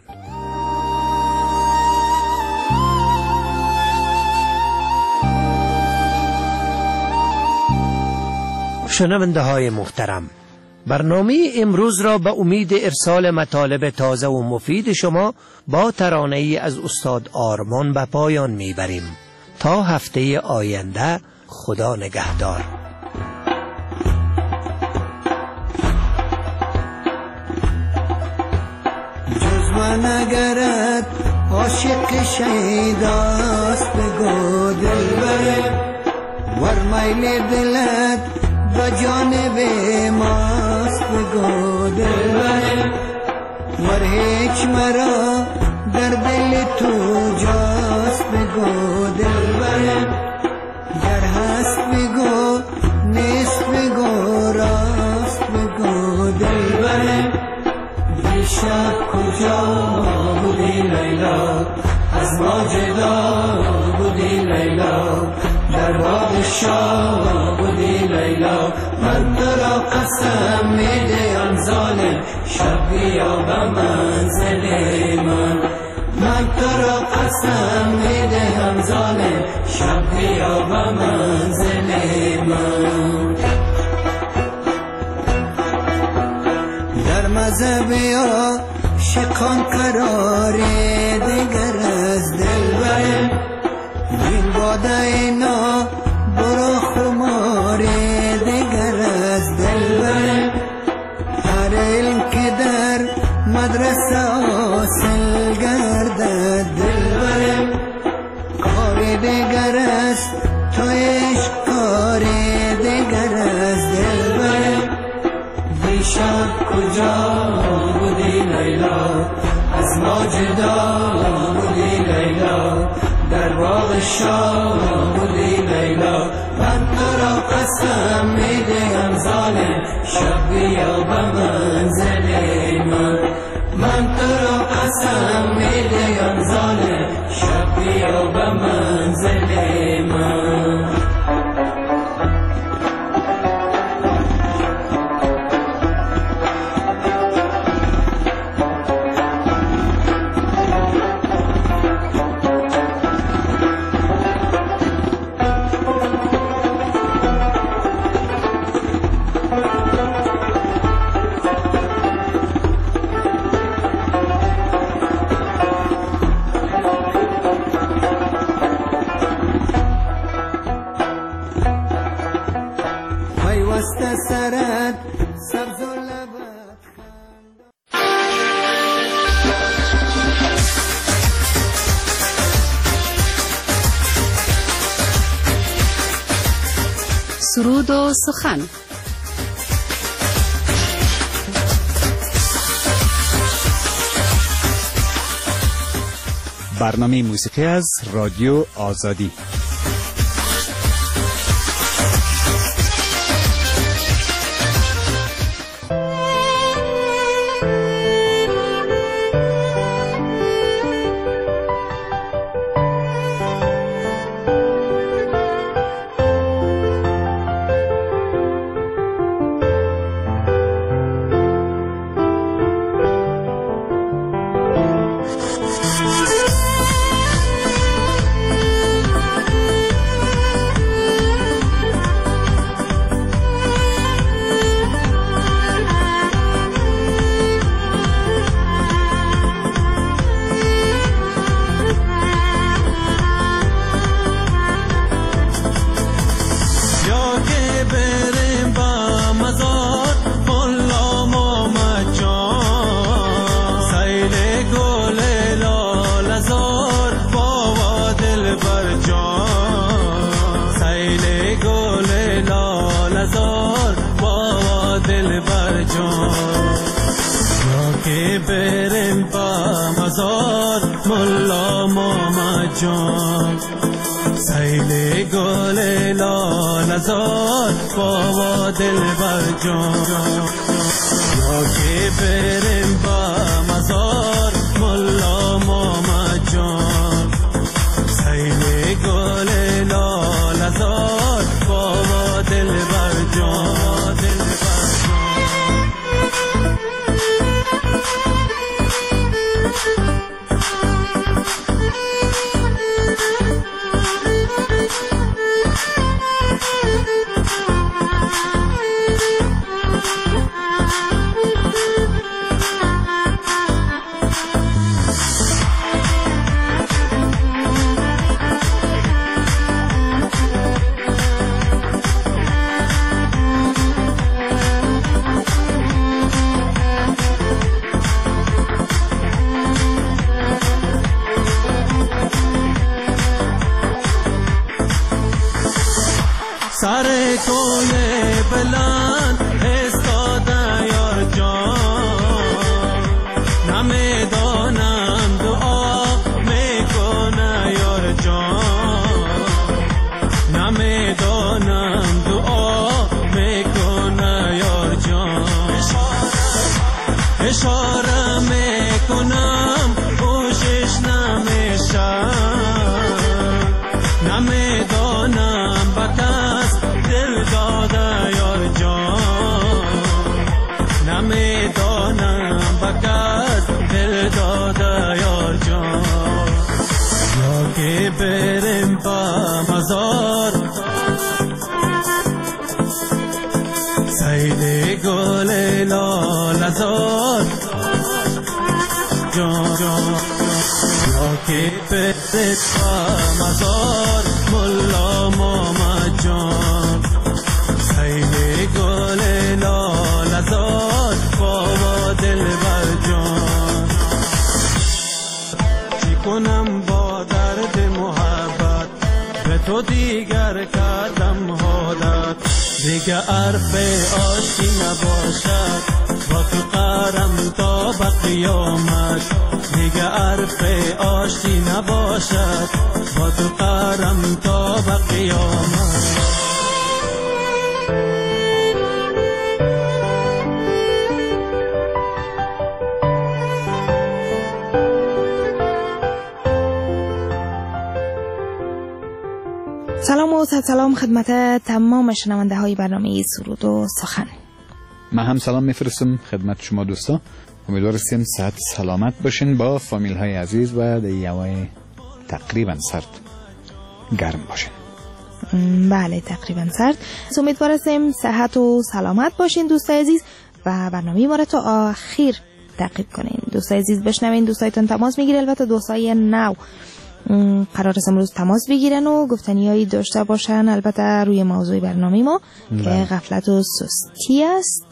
شنونده های محترم، برنامه امروز را به امید ارسال مطالب تازه و مفید شما با ترانه‌ای از استاد آرمان به پایان میبریم. تا هفته آینده، خدا نگهدار. من اگرت عاشق شیداست بگو دلبر، ور میل دلت به جانب ماست بگو دلبر، ور هیچ مرا در دل تو جاست بگو دلبر، گر هست بگو نیست بگو راست بگو دلبر، دیشب کجا بودی لیلا، از ما جدا بودی لیلا، در باغ شاه بودی لیلا، من تو را قسم میدهم ظالم، شب بیا به منزل من، من تو را قسم میدهم ظالم، شب بیا به منزل من. در مذهبیا شکان قرار دیگر از دلبر، این باده اینا برو خمار دیگر از دلبر، هر علم که در مدرسه حاصل گردد دلبر، کار دیگر است تو عشق کار دیگر از دلبر، دیشب کجا بودی لیلا، از ما جدا بودی لیلا، در باغ شاه بودی لیلا، من تو را قسم میدهم ظالم، شب بیا به منزل من، من تو را قسم میدهم ظالم، شب بیا به منزل من. سرود و سخن. برنامه موسیقی از رادیو آزادی. توی بلند استاده یار جان نمیدانم دعا میکنه یار جان نمیدانم دعا میکنه یار جان اشاره میکنم خوشش نمیشه نمیدانم با کس دل داده یار جان نمیدانم با کس دل داده یار جان یا که بریم با مزار سید گل لالزار جان جان یا که بریم با مزار ملا محمد جان سید گل لالزار بابا دلبر جان چی کنم با درد محبت به تو دیگر کردم عادت دیگه حرف عاشقی نباشد با تو قرم تا به قیامت دیگه حرف عاشقی نباشد با تو قرم تا به قیامت سلام و سلام خدمت تمام شنونده های برنامه سرود و سخن. من هم سلام میفرستم خدمت شما دوستا. امیدوارم صحت سلامت باشین با فامیل های عزیز و دیوای تقریبا سرد گرم باشین. بله تقریبا سرد. امیدوارم صحت و سلامت باشین دوستای عزیز و برنامه ما را تا آخر تعقیب کنین. دوستای عزیز بشنوین، دوستایتون تماس میگیره، البته دوستای نو قرار است امروز تماس بگیرن و گفتنیایی داشته باشن، البته روی موضوع برنامه ما که غفلت و سستی است.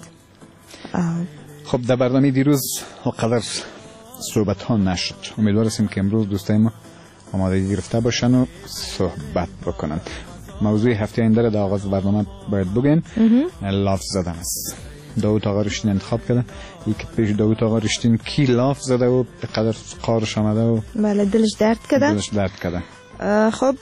خب در برنامه دیروز قدر صحبت ها نشد. امیدوارم که امروز دوستای ما آماده گرفته باشن و صحبت بکنن. موضوع هفته آینده در آغاز برنامه باید بگیم لاف زدن است. داوود آقا رشتین انتخاب کردن. یکی پیش داوود آقا رشتین کی لاف زده و به قدر قارش آمده و بله دلش درد کرده. خب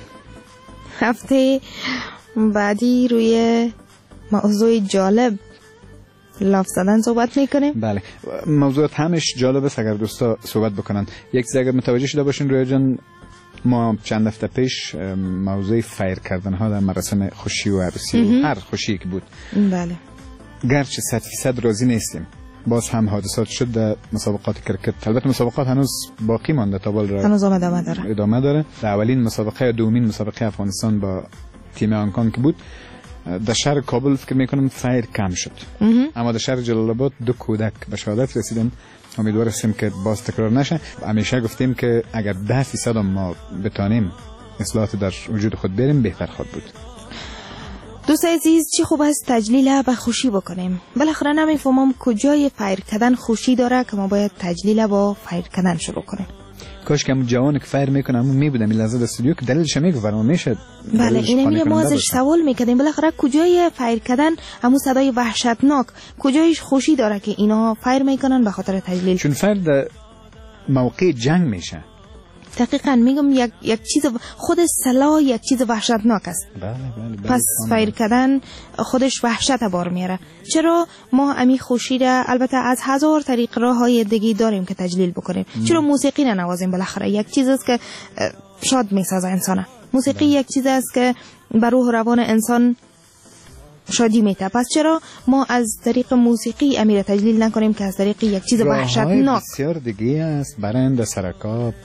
هفته بعدی روی موضوع جالب لاف زدن صحبت میکنیم. بله موضوعات همش جالب است اگر دوستا صحبت بکنن. یک اگر متوجه شده باشین رویا جان، ما چند هفته پیش موضوع فیر کردن ها در مراسم خوشی و عروسی و هر خوشی که بود، بله گرچه 100% راضی نیستیم، باز هم حادثات شد در مسابقات کرکت. البته مسابقات هنوز باقی مانده تا بال هنوز ادامه داره. در اولین مسابقه دومین مسابقه افغانستان با تیم آنکان که بود در شهر کابل فکر میکنم فیر کم شد، اما در شهر جلال آباد 2 کودک به شهادت رسیدن. امیدوارم که باز تکرار نشه. همیشه گفتیم که اگر 10% ما بتانیم اصلاحات در وجود خود بریم بهتر خود بود. دوست عزیز چی خوب است تجلیل به خوشی بکنیم. بالاخره نمیفهمم کجای فیر کردن خوشی داره که ما باید تجلیل با فیر کردن شروع کنیم. کاش که همون جوان که فیر میکنه همون میبودم این لحظه استودیو که دلیلش میگفتم میشه. بله اینه ما ازش سوال میکردیم بالاخره کجای فیر کردن همون صدای وحشتناک کجایش خوشی داره که اینا فیر میکنن به خاطر تجلیل. چون فیر در موقع جنگ میشه. دقیقاً میگم یک چیز خود سلاح یک چیز وحشتناک است. بله. پس فیر کردن خودش وحشت بار میاره. چرا ما امی خوشی را البته از 1000 طریق راههای دیگه داریم که تجلیل بکنیم. چرا موسیقی نوازیم؟ بالاخره یک چیز است که شاد میسازه انسان. موسیقی یک چیز است که بر روح و روان انسان شادی میده. پس چرا ما از طریق موسیقی امیر تجلیل نکنیم که از طریق یک چیز وحشتناک؟ بسیار دیگه است. برند سرکاب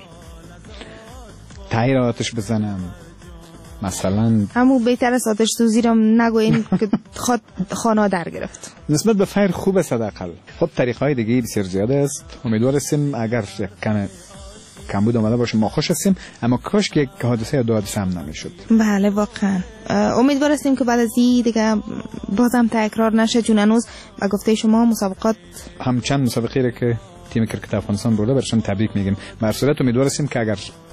تایر آتش بزنم مثلا، همون بهتر است آتش سوزی را نگوییم که خانه در گرفت. نسبت به فیر خوب است حداقل. خب طریق‌های دیگه بسیار زیاده است. امیدوارم اگر کم بود آمده باشه ما خوش هستیم، اما کاش که یک حادثه یا 2 حادثه هم نمیشد. بله واقعا امیدوارم که بعد از این دیگه بازم تکرار نشه. چون هنوز با گفته شما مسابقات هم چند مسابقه را که تیم کرکت افغانستان برده برشان تبریک میگیم. در صورت امیدوارم که اگر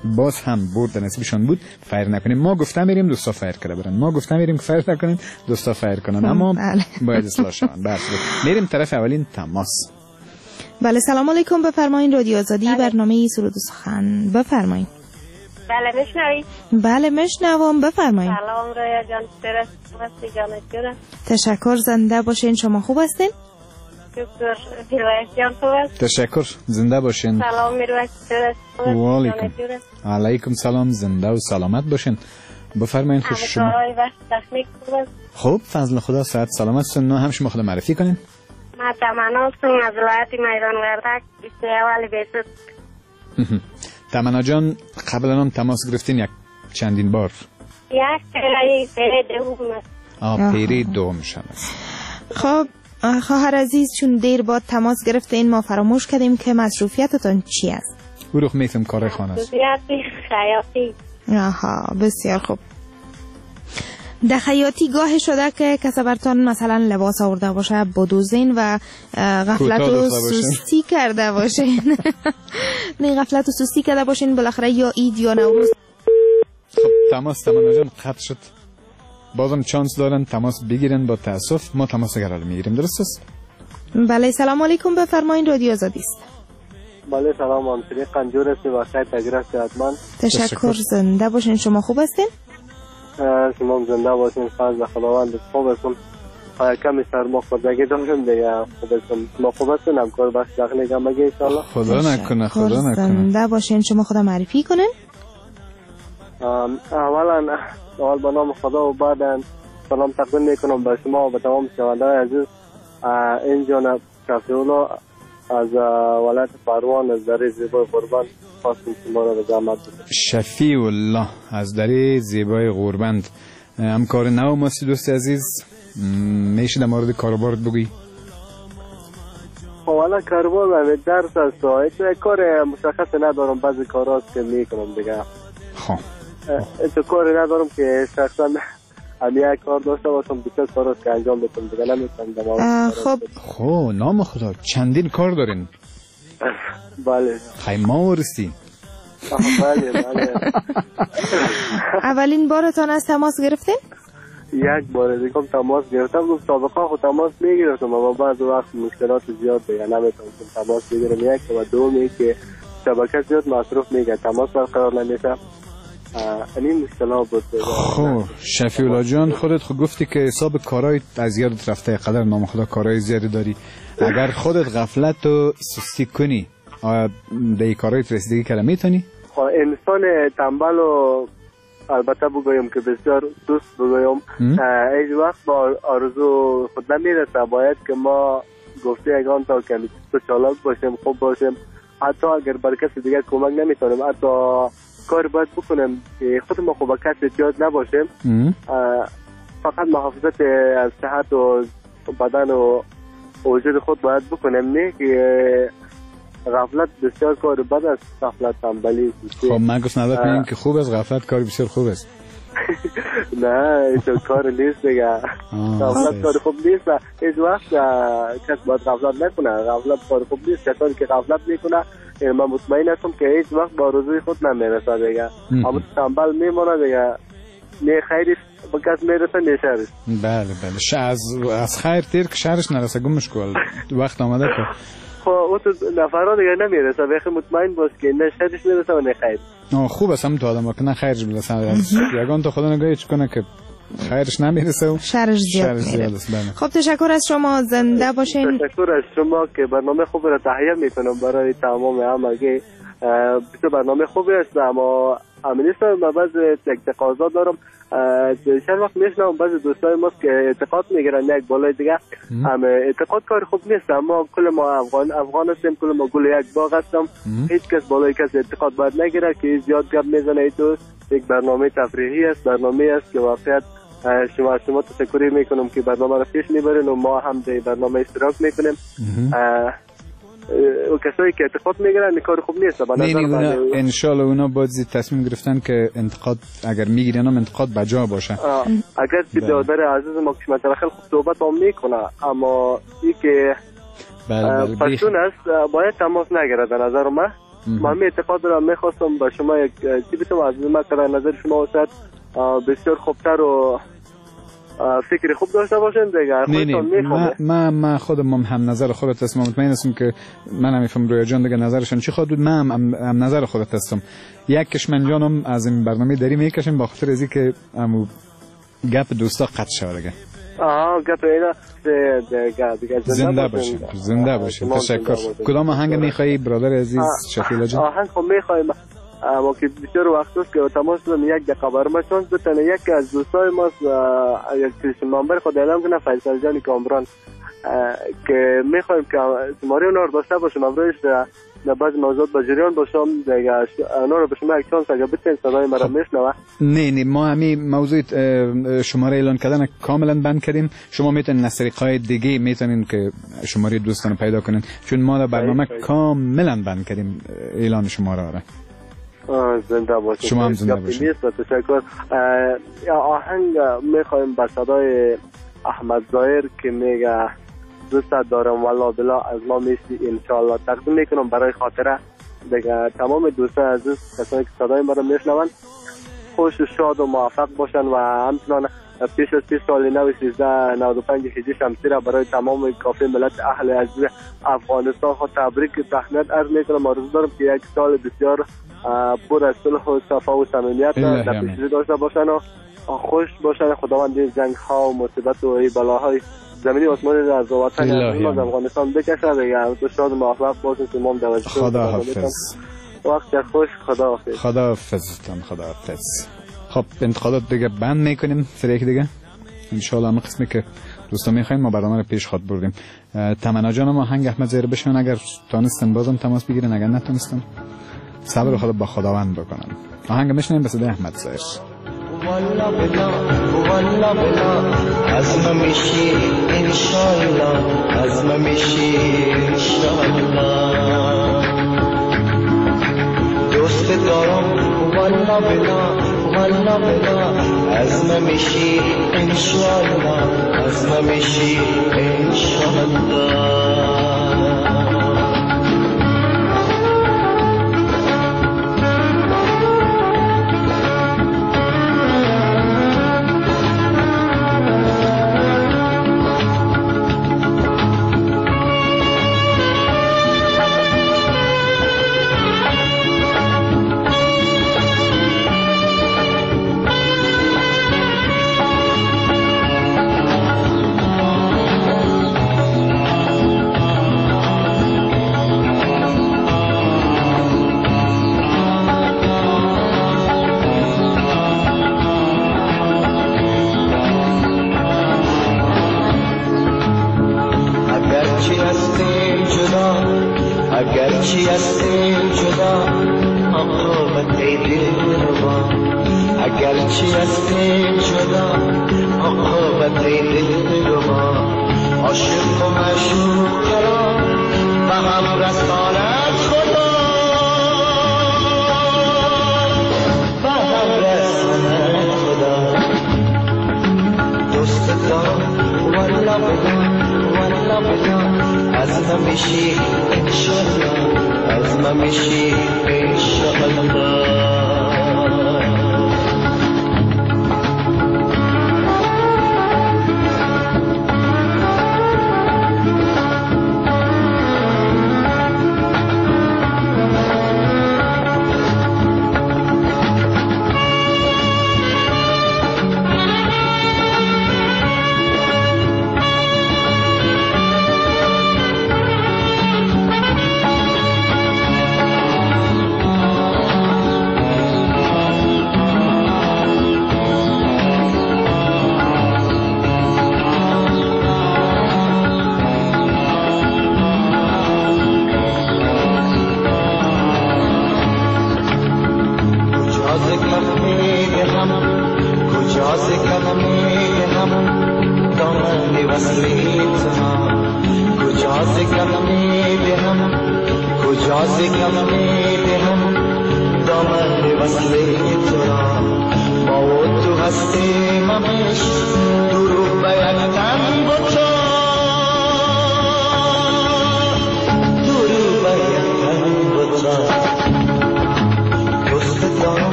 باز هم برد نصیبشان بود فایر نکنیم. ما گفتم میریم دوستا فایر کرده برن، ما گفتم میریم که فایر نکنیم دوستا فایر کنن، اما باید اصلاح شون. بله میریم طرف اولین تماس. بله سلام علیکم، بفرمایید رادیو آزادی برنامه سرود و سخن بفرمایید. بله میشنوید؟ بله میشنوم بفرمایید. سلام رویا جان، هستی جانت؟ تشکر، زنده باشین. شما خوب هستین؟ شکر. میرویس جان خوب است؟ تشکر، زنده باشین. سلام میرویس جان. و علیکم. علیکم سلام، زنده و سلامت باشین. بفرمایید خوش شما. همکارای وقت تکنیک خوب است؟ خوب، فضل خدا، صحت سلامت هستین. نه هم شما خود معرفی کنین. ما تمنا هستم از ولایت میدان وردک، بیسته اولی بیسد. تمنا جان قبلا هم تماس گرفتین یک چندین بار؟ یک پیری دوم. پیری دوم شما. خب خواهر عزیز، چون دیر بعد تماس گرفتین ما فراموش کردیم که مصروفیتتان چی است؟ بروخ میتونم کار خانه است. مصروفیت خیاطی. آها بسیار خوب. در خیاطی گاه شده که کسی برتان مثلا لباس آورده باشه بدوزین و غفلت و سستی کرده باشین. نه غفلت و سستی کرده باشین بالاخره یا عید یا نوروز. خب تماس تمنا جان قطع شد. بازم چانس دارن تماس بگیرن، با تاسف ما تماس گرال میگیریم. درست است؟ بله سلام علیکم، بفرمایید رادیو آزادی است. بله سلام، همسری قنجور هستی و خیر تگرست حتما. تشکر، زنده باشین. شما خوب هستین؟ شما زنده باشین، فضل خداوند خوب هستم. کمی سرما خوردگی دارم دیگه، خوب هستم. شما خوب هستین؟ همکار بخش داخلی گمگی انشاءالله. خدا نکنه، خدا نکنه. زنده باشین. شما خدا معرفی کنین. اول به نام خدا و بعد سلام تقدیم میکنم به شما و به تمام شنوندگان عزیز. این جانب شفیعالله از ولایت پروان از دره زیبای قربند خواستیم شما را به زحمت بدیم. شفیعالله از دره زیبای قربند، همکار نو ماست. دوست عزیز میشه در مورد کاروبارت بگویی؟ والا کاروبار من درس است، هیچ کار مشخص ندارم، بعضی کاراست که میکنم دیگه. خب هیچ کاری ندارم که شخصا هم یک کار داشته باشم، بیشتر کاراست که انجام بدم دیگه، نمیتونم. خب نام خدا چندین کار دارین؟ بله. خیمه ورستی؟ بله. اولین بارتان از تماس گرفتین؟ یک بار دیگه تماس گرفتم. گفت سابقا خود تماس میگرفتم اما بعض وقت مشکلات زیاد دیگه نمیتونم تماس بگیرم. یک و دومی که شبکه زیاد مصروف میگه، تماس برقرار نمیشه. این مشکلات بود. خب شفیعالله جان خودت خود گفتی که حساب کارهای از یادت رفته، قدر نام خدا کارهای زیادی داری. اگر خودت غفلت و سستی کنی به این کارهای رسیدگی کنی میتونی؟ انسان تنبل و البته بگویم که بسیار دوست بگویم هیچ وقت با آرزو خود نمیرسه. باید که ما گفته یگان تا کمی چالاک باشیم، خوب باشیم. حتی اگر بر کسی دیگر کمک نمیتونیم، حتی کار باید بکنیم که خود ما خوب کسی احتیاج نباشیم. فقط محافظت از صحت و بدن و وجود خود باید بکنیم، نه که غفلت بسیار کار بد است. غفلت تنبلی. خب من گفتم نمیگم که خوب است، غفلت کار بسیار خوب است. نه این کار نیست دیگه. غفلت کار خوب نیست. هیچ وقت کس باید غفلت نکنه. غفلت کار خوب نیست. کسانی که غفلت میکنه من مطمئن هستم که هیچ وقت با روزی خود نمیرسه دیگه. اما تنبل میمونه دیگه، نه خیرش به کس میرسه نه شرش. بله از خیر تیر که شرش نرسه گمش کن. وقت آمده که خب او تو نفرها دیگه نمیرسه. بخی مطمئن باش که نه شرش میرسه و نه خیر. خوب است هم تو آدم که نه خیرش برسه. یگان تا خدا نگاهی کنه که خیرش نمیرسه و شرش زیاد است. خب تشکر از شما، زنده باشین. تشکر از شما که برنامه خوب را تهیه میکنم برای تمام همگی. بسیار برنامه خوبی است، اما همینیست من بعض تقاضا دارم. چند وقت میشنم بعض دوستای ما که اعتقاد میگیرن یک بالای دیگه. اعتقاد کار خوب نیست، اما کل ما افغان هستیم، کل ما گل یک باغ هستم. هیچ کس بالای کس اعتقاد باید نگیره که زیاد گپ میزنه. تو یک برنامه تفریحی است، برنامه است که واقعیت شما تشکری میکنم که برنامه را پیش میبرین و ما هم در برنامه اشتراک میکنیم. و کسایی که اعتقاد میگیرن کار خوب نیست. نه انشالله اونا باید تصمیم گرفتن که انتقاد اگر میگیرن هم انتقاد بجا باشه. اگر که برادر عزیز ما که مثلا خیلی خوب صحبت هم میکنه، اما این که پشتون است باید تماس نگیره. در نظر من من اعتقاد دارم میخواستم با شما یک چی بتونم از من نظر شما واسه بسیار خوبتر و فکر خوب داشته باشین دیگه. ما خودم هم نظر خودت هستم، مطمئن هستم که من هم میفهم رویا جان دیگه نظرشون چی خود بود، من هم نظر خودت هستم. یک کشمن جانم از این برنامه داری میکشیم با خاطر ازی که امو گپ دوستا قطع شود دیگه. گپ اینا دیگه زنده باشین. تشکر. کدام آهنگ میخوایی برادر عزیز شفیلا جان؟ آهنگ خب میخوایم اما که بسیار وقت است که تماس کنم یک دقیقه برام چانس بتونه یک از دوستای ما یک تلفن نمبر خود اعلام کنه فیصل جان کامران که میخوایم که شماره اونها رو داشته باشم امروز در بعض موضوعات با جریان باشم دیگه اونها رو به شما یک چانس اگه بتین صدای مرا میشنوه. نه ما همین موضوع شماره اعلان کردن کاملا بند کردیم. شما میتونین از طریق‌های دیگه میتونین که شماره دوستان پیدا کنین چون ما در برنامه کاملا بند کردیم اعلان شماره را. زنده باشید. شما هم زنده باشید. تشکر. آهنگ میخوایم با صدای احمد ظاهر که میگه دوست دارم والله بلا از ما میشی انشالله تقدیم میکنم برای خاطره دیگه تمام دوستان عزیز کسانی که صدای ما رو میشنون خوش و شاد و موفق باشن و همچنان پیش از 30 سال نو 1395 هجری شمسی را برای تمام کافی ملت اهل عزیز افغانستان خود تبریک تهنیت عرض میکنم. آرزو دارم که یک سال بسیار پر از صلح و صفا و صمیمیت در پیش رو داشته باشن و خوش باشن. خداوند این جنگ ها و مصیبت و این بلاهای زمینی و آسمانی را از وطن از افغانستان بکشه دیگه. تو شاد و موفق باشین. تمام دوازده خداحافظ. وقت خوش. خداحافظ. خداحافظ. خب انتقادات دیگه بند میکنیم سر یک دیگه انشالله. هم قسمی که دوستا میخواین ما برنامه رو پیش خود بردیم. تمنا جان ما آهنگ احمد ظاهر بشن اگر تانستن بازم تماس بگیرن اگر نتونستن صبر خود با خداوند بکنن. آهنگ میشنیم به صدای احمد ظاهر. والله بلا عزم میشی انشالله عزم میشی انشالله دوست دارم والله بلا عزم میشی انشالله عزم میشی انشالله اگرچه هستیم جدا عاقبت دلربا اگرچه هستیم جدا عاقبت دلربا عاشق و معشوق را به هم رساند خدا به هم رساند خدا دوست دارم والله بلا عزم میشی انشالله عزم میشی انشالله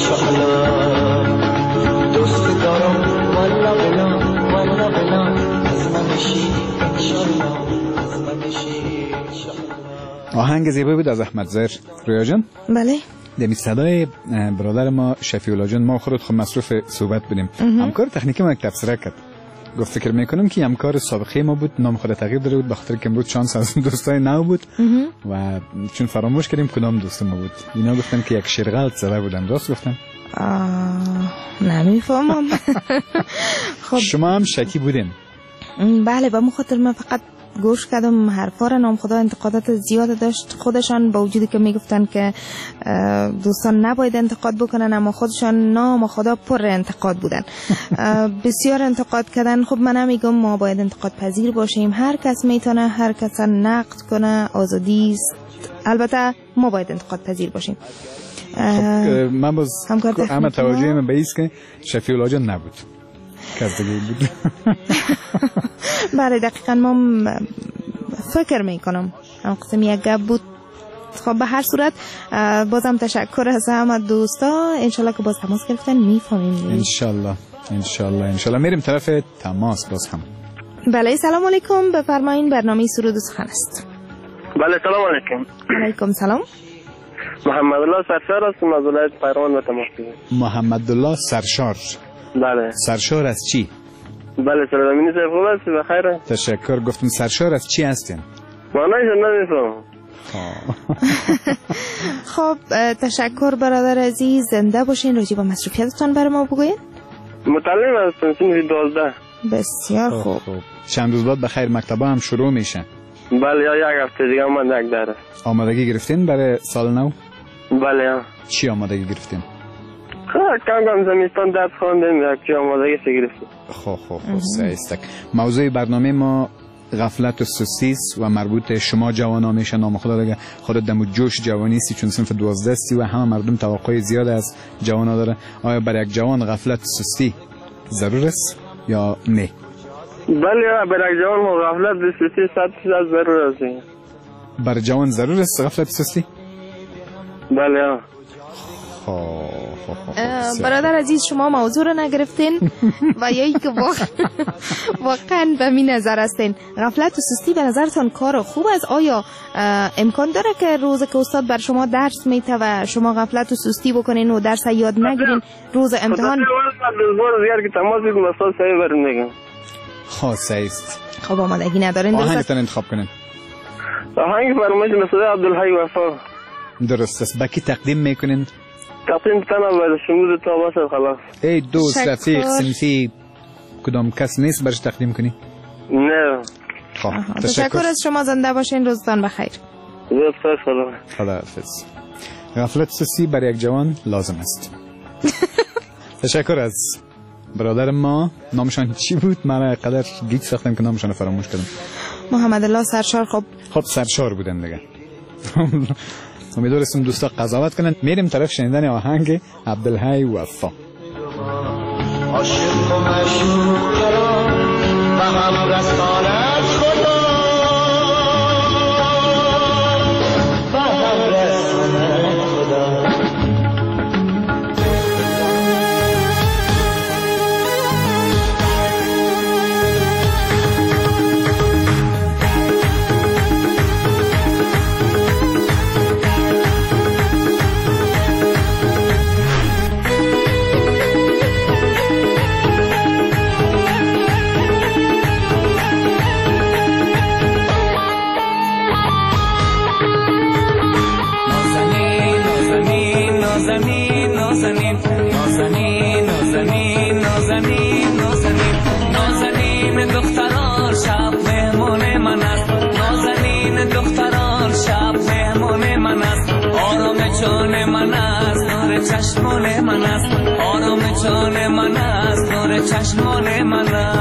انشالله دوست دارم والا بلا والا بلا از من بشی انشالله از من بشی انشالله. آهنگ زیبایی بود از احمد زر. رویا جان بله دمی صدای برادر ما شفیع جان، ما خودت خود مصروف صحبت بودیم. همکار تکنیکی ما یک تبصره کرد، گفت فکر میکنم که همکار سابقه ما بود، نام خود تغییر داده بود بخاطر که امروز شانس از دوستای نو بود و چون فراموش کردیم کدام دوست ما بود. اینا گفتن که یک شرغلط زده بودن، راست گفتن؟ نمیفهمم. خب شما هم شکی بودین؟ بله، به مخاطر من فقط گوش کردم حرفا را. نام خدا انتقادات زیاد داشت خودشان، با وجودی که میگفتن که دوستان نباید انتقاد بکنن، اما خودشان نام خدا پر انتقاد بودن. بسیار انتقاد کردن. خب من نمیگم ما باید انتقاد پذیر باشیم، هر کس میتونه هر کس نقد کنه، آزادی است. البته ما باید انتقاد پذیر باشیم. من باز اما توجه من به ایست که شفیع الله جان نبود، کس دیگه بود. بله دقیقا ما فکر میکنم هم قسم یک گپ بود. خب به هر صورت بازم تشکر از همه دوستا، انشالله که باز تماس گرفتن میفهمیم. انشالله میریم طرف تماس باز هم. بله سلام علیکم، بفرمایین، برنامه سرود و سخن است. بله سلام علیکم. علیکم سلام. محمد الله سرشار هستم از ولایت پیروان و تماس گرفتم. محمد الله سرشار. بله. سرشار از چی؟ بله سلامینی صاحب خوب هستی؟ بخیره؟ تشکر. گفتم سرشار از چی هستین؟ معنیش نمیفهم. خب تشکر برادر عزیز، زنده باشین. راجع به مصروفیتتان برای ما بگوین. متعلم هستم صنف 12. بسیار خوب. چند روز بعد بخیر مکتبا هم شروع میشه. بله یا یک هفته دیگه من یک داره. آمادگی گرفتین برای سال نو؟ بله. چی آمادگی گرفتین؟ کم زمستان درس خواندیم، یک چی آمادگی سه گرفتیم. خب سعیستک. موضوع برنامه ما غفلت و سستی و مربوط شما جوانا میشه. نام خدا دیگه خودت دم جوش جوانی سی، چون صنف 12 سی و همه مردم توقع زیاد از جوانا داره. آیا برای یک جوان غفلت و سستی ضرور است یا نه؟ بله برای یک جوان غفلت و سستی 100% ضرور است. برای جوان ضرور است غفلت و سستی؟ بله. برادر عزیز شما موضوع رو نگرفتین و یا ای که واقعا به می نظر هستین غفلت و سستی به نظرتان کار خوب است؟ آیا امکان داره که روز که استاد بر شما درس میته و شما غفلت و سستی بکنین و درس یاد نگیرین روز امتحان؟ خاصه است. خب آمادگی ندارین؟ آهنگتان انتخاب کنین. آهنگ فرمایش مسعود عبدالحی وفا. درست است. با کی تقدیم میکنین؟ تقدیم تنم برای شمول تا باشه خلاص. ای دوست رفیق صنفی کدام کس نیست برش تقدیم کنی؟ نه. تشکر از شما، زنده باشین، روزتان بخیر. خداحافظ. غفلت سسی برای یک جوان لازم است. تشکر از برادر ما. نامشان چی بود؟ من قدر گیج ساختم که نامشان فراموش کردم. محمد الله سرشار. خب سرشار بودن دیگه. امیدوارم دوستا قضاوت کنن. میریم طرف شنیدن آهنگ عبدالحی وفا. عاشق و معشوق را و هم رسان از خدا و هم رسان از خدا. نازنین دختران شب مهمون من است، نازنین دختران شب مهمون من است، آرام جان من است، نور چشمان من است، آرام جان من است، نور چشمان من است.